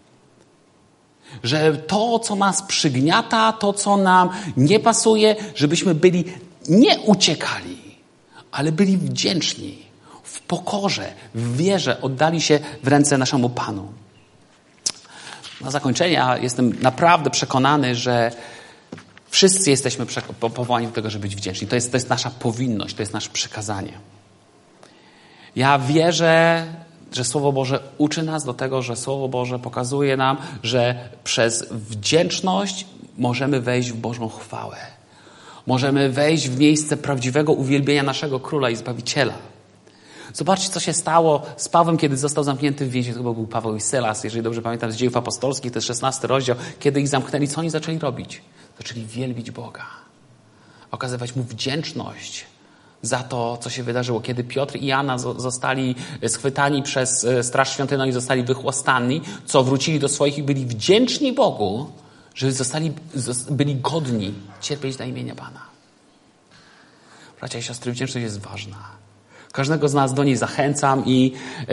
Że to, co nas przygniata, to, co nam nie pasuje, żebyśmy nie uciekali, ale byli wdzięczni, w pokorze, w wierze, oddali się w ręce naszemu Panu. Na zakończenie ja jestem naprawdę przekonany, że wszyscy jesteśmy powołani do tego, żeby być wdzięczni. To jest nasza powinność, to jest nasze przykazanie. Ja wierzę, że Słowo Boże uczy nas do tego, że Słowo Boże pokazuje nam, że przez wdzięczność możemy wejść w Bożą chwałę. Możemy wejść w miejsce prawdziwego uwielbienia naszego Króla i Zbawiciela. Zobaczcie, co się stało z Pawłem, kiedy został zamknięty w więzieniu. To chyba był Paweł i Sylas, jeżeli dobrze pamiętam, z Dziejów Apostolskich, to jest 16 rozdział. Kiedy ich zamknęli, co oni zaczęli robić? Zaczęli wielbić Boga. Okazywać Mu wdzięczność za to, co się wydarzyło. Kiedy Piotr i Jana zostali schwytani przez Straż Świątynną i zostali wychłostani, co wrócili do swoich i byli wdzięczni Bogu, że byli godni cierpieć dla imienia Pana. Bracia i siostry, wdzięczność jest ważna. Każdego z nas do niej zachęcam i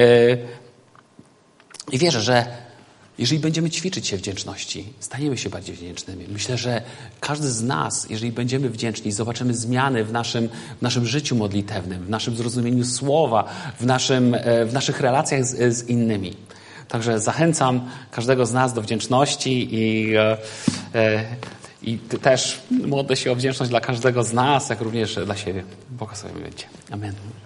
wierzę, że jeżeli będziemy ćwiczyć się wdzięczności, staniemy się bardziej wdzięcznymi. Myślę, że każdy z nas, jeżeli będziemy wdzięczni, zobaczymy zmiany w naszym życiu modlitewnym, w naszym zrozumieniu słowa, w naszych relacjach z innymi. Także zachęcam każdego z nas do wdzięczności i też modlę się o wdzięczność dla każdego z nas, jak również dla siebie. Błogosławiam Cię. Amen.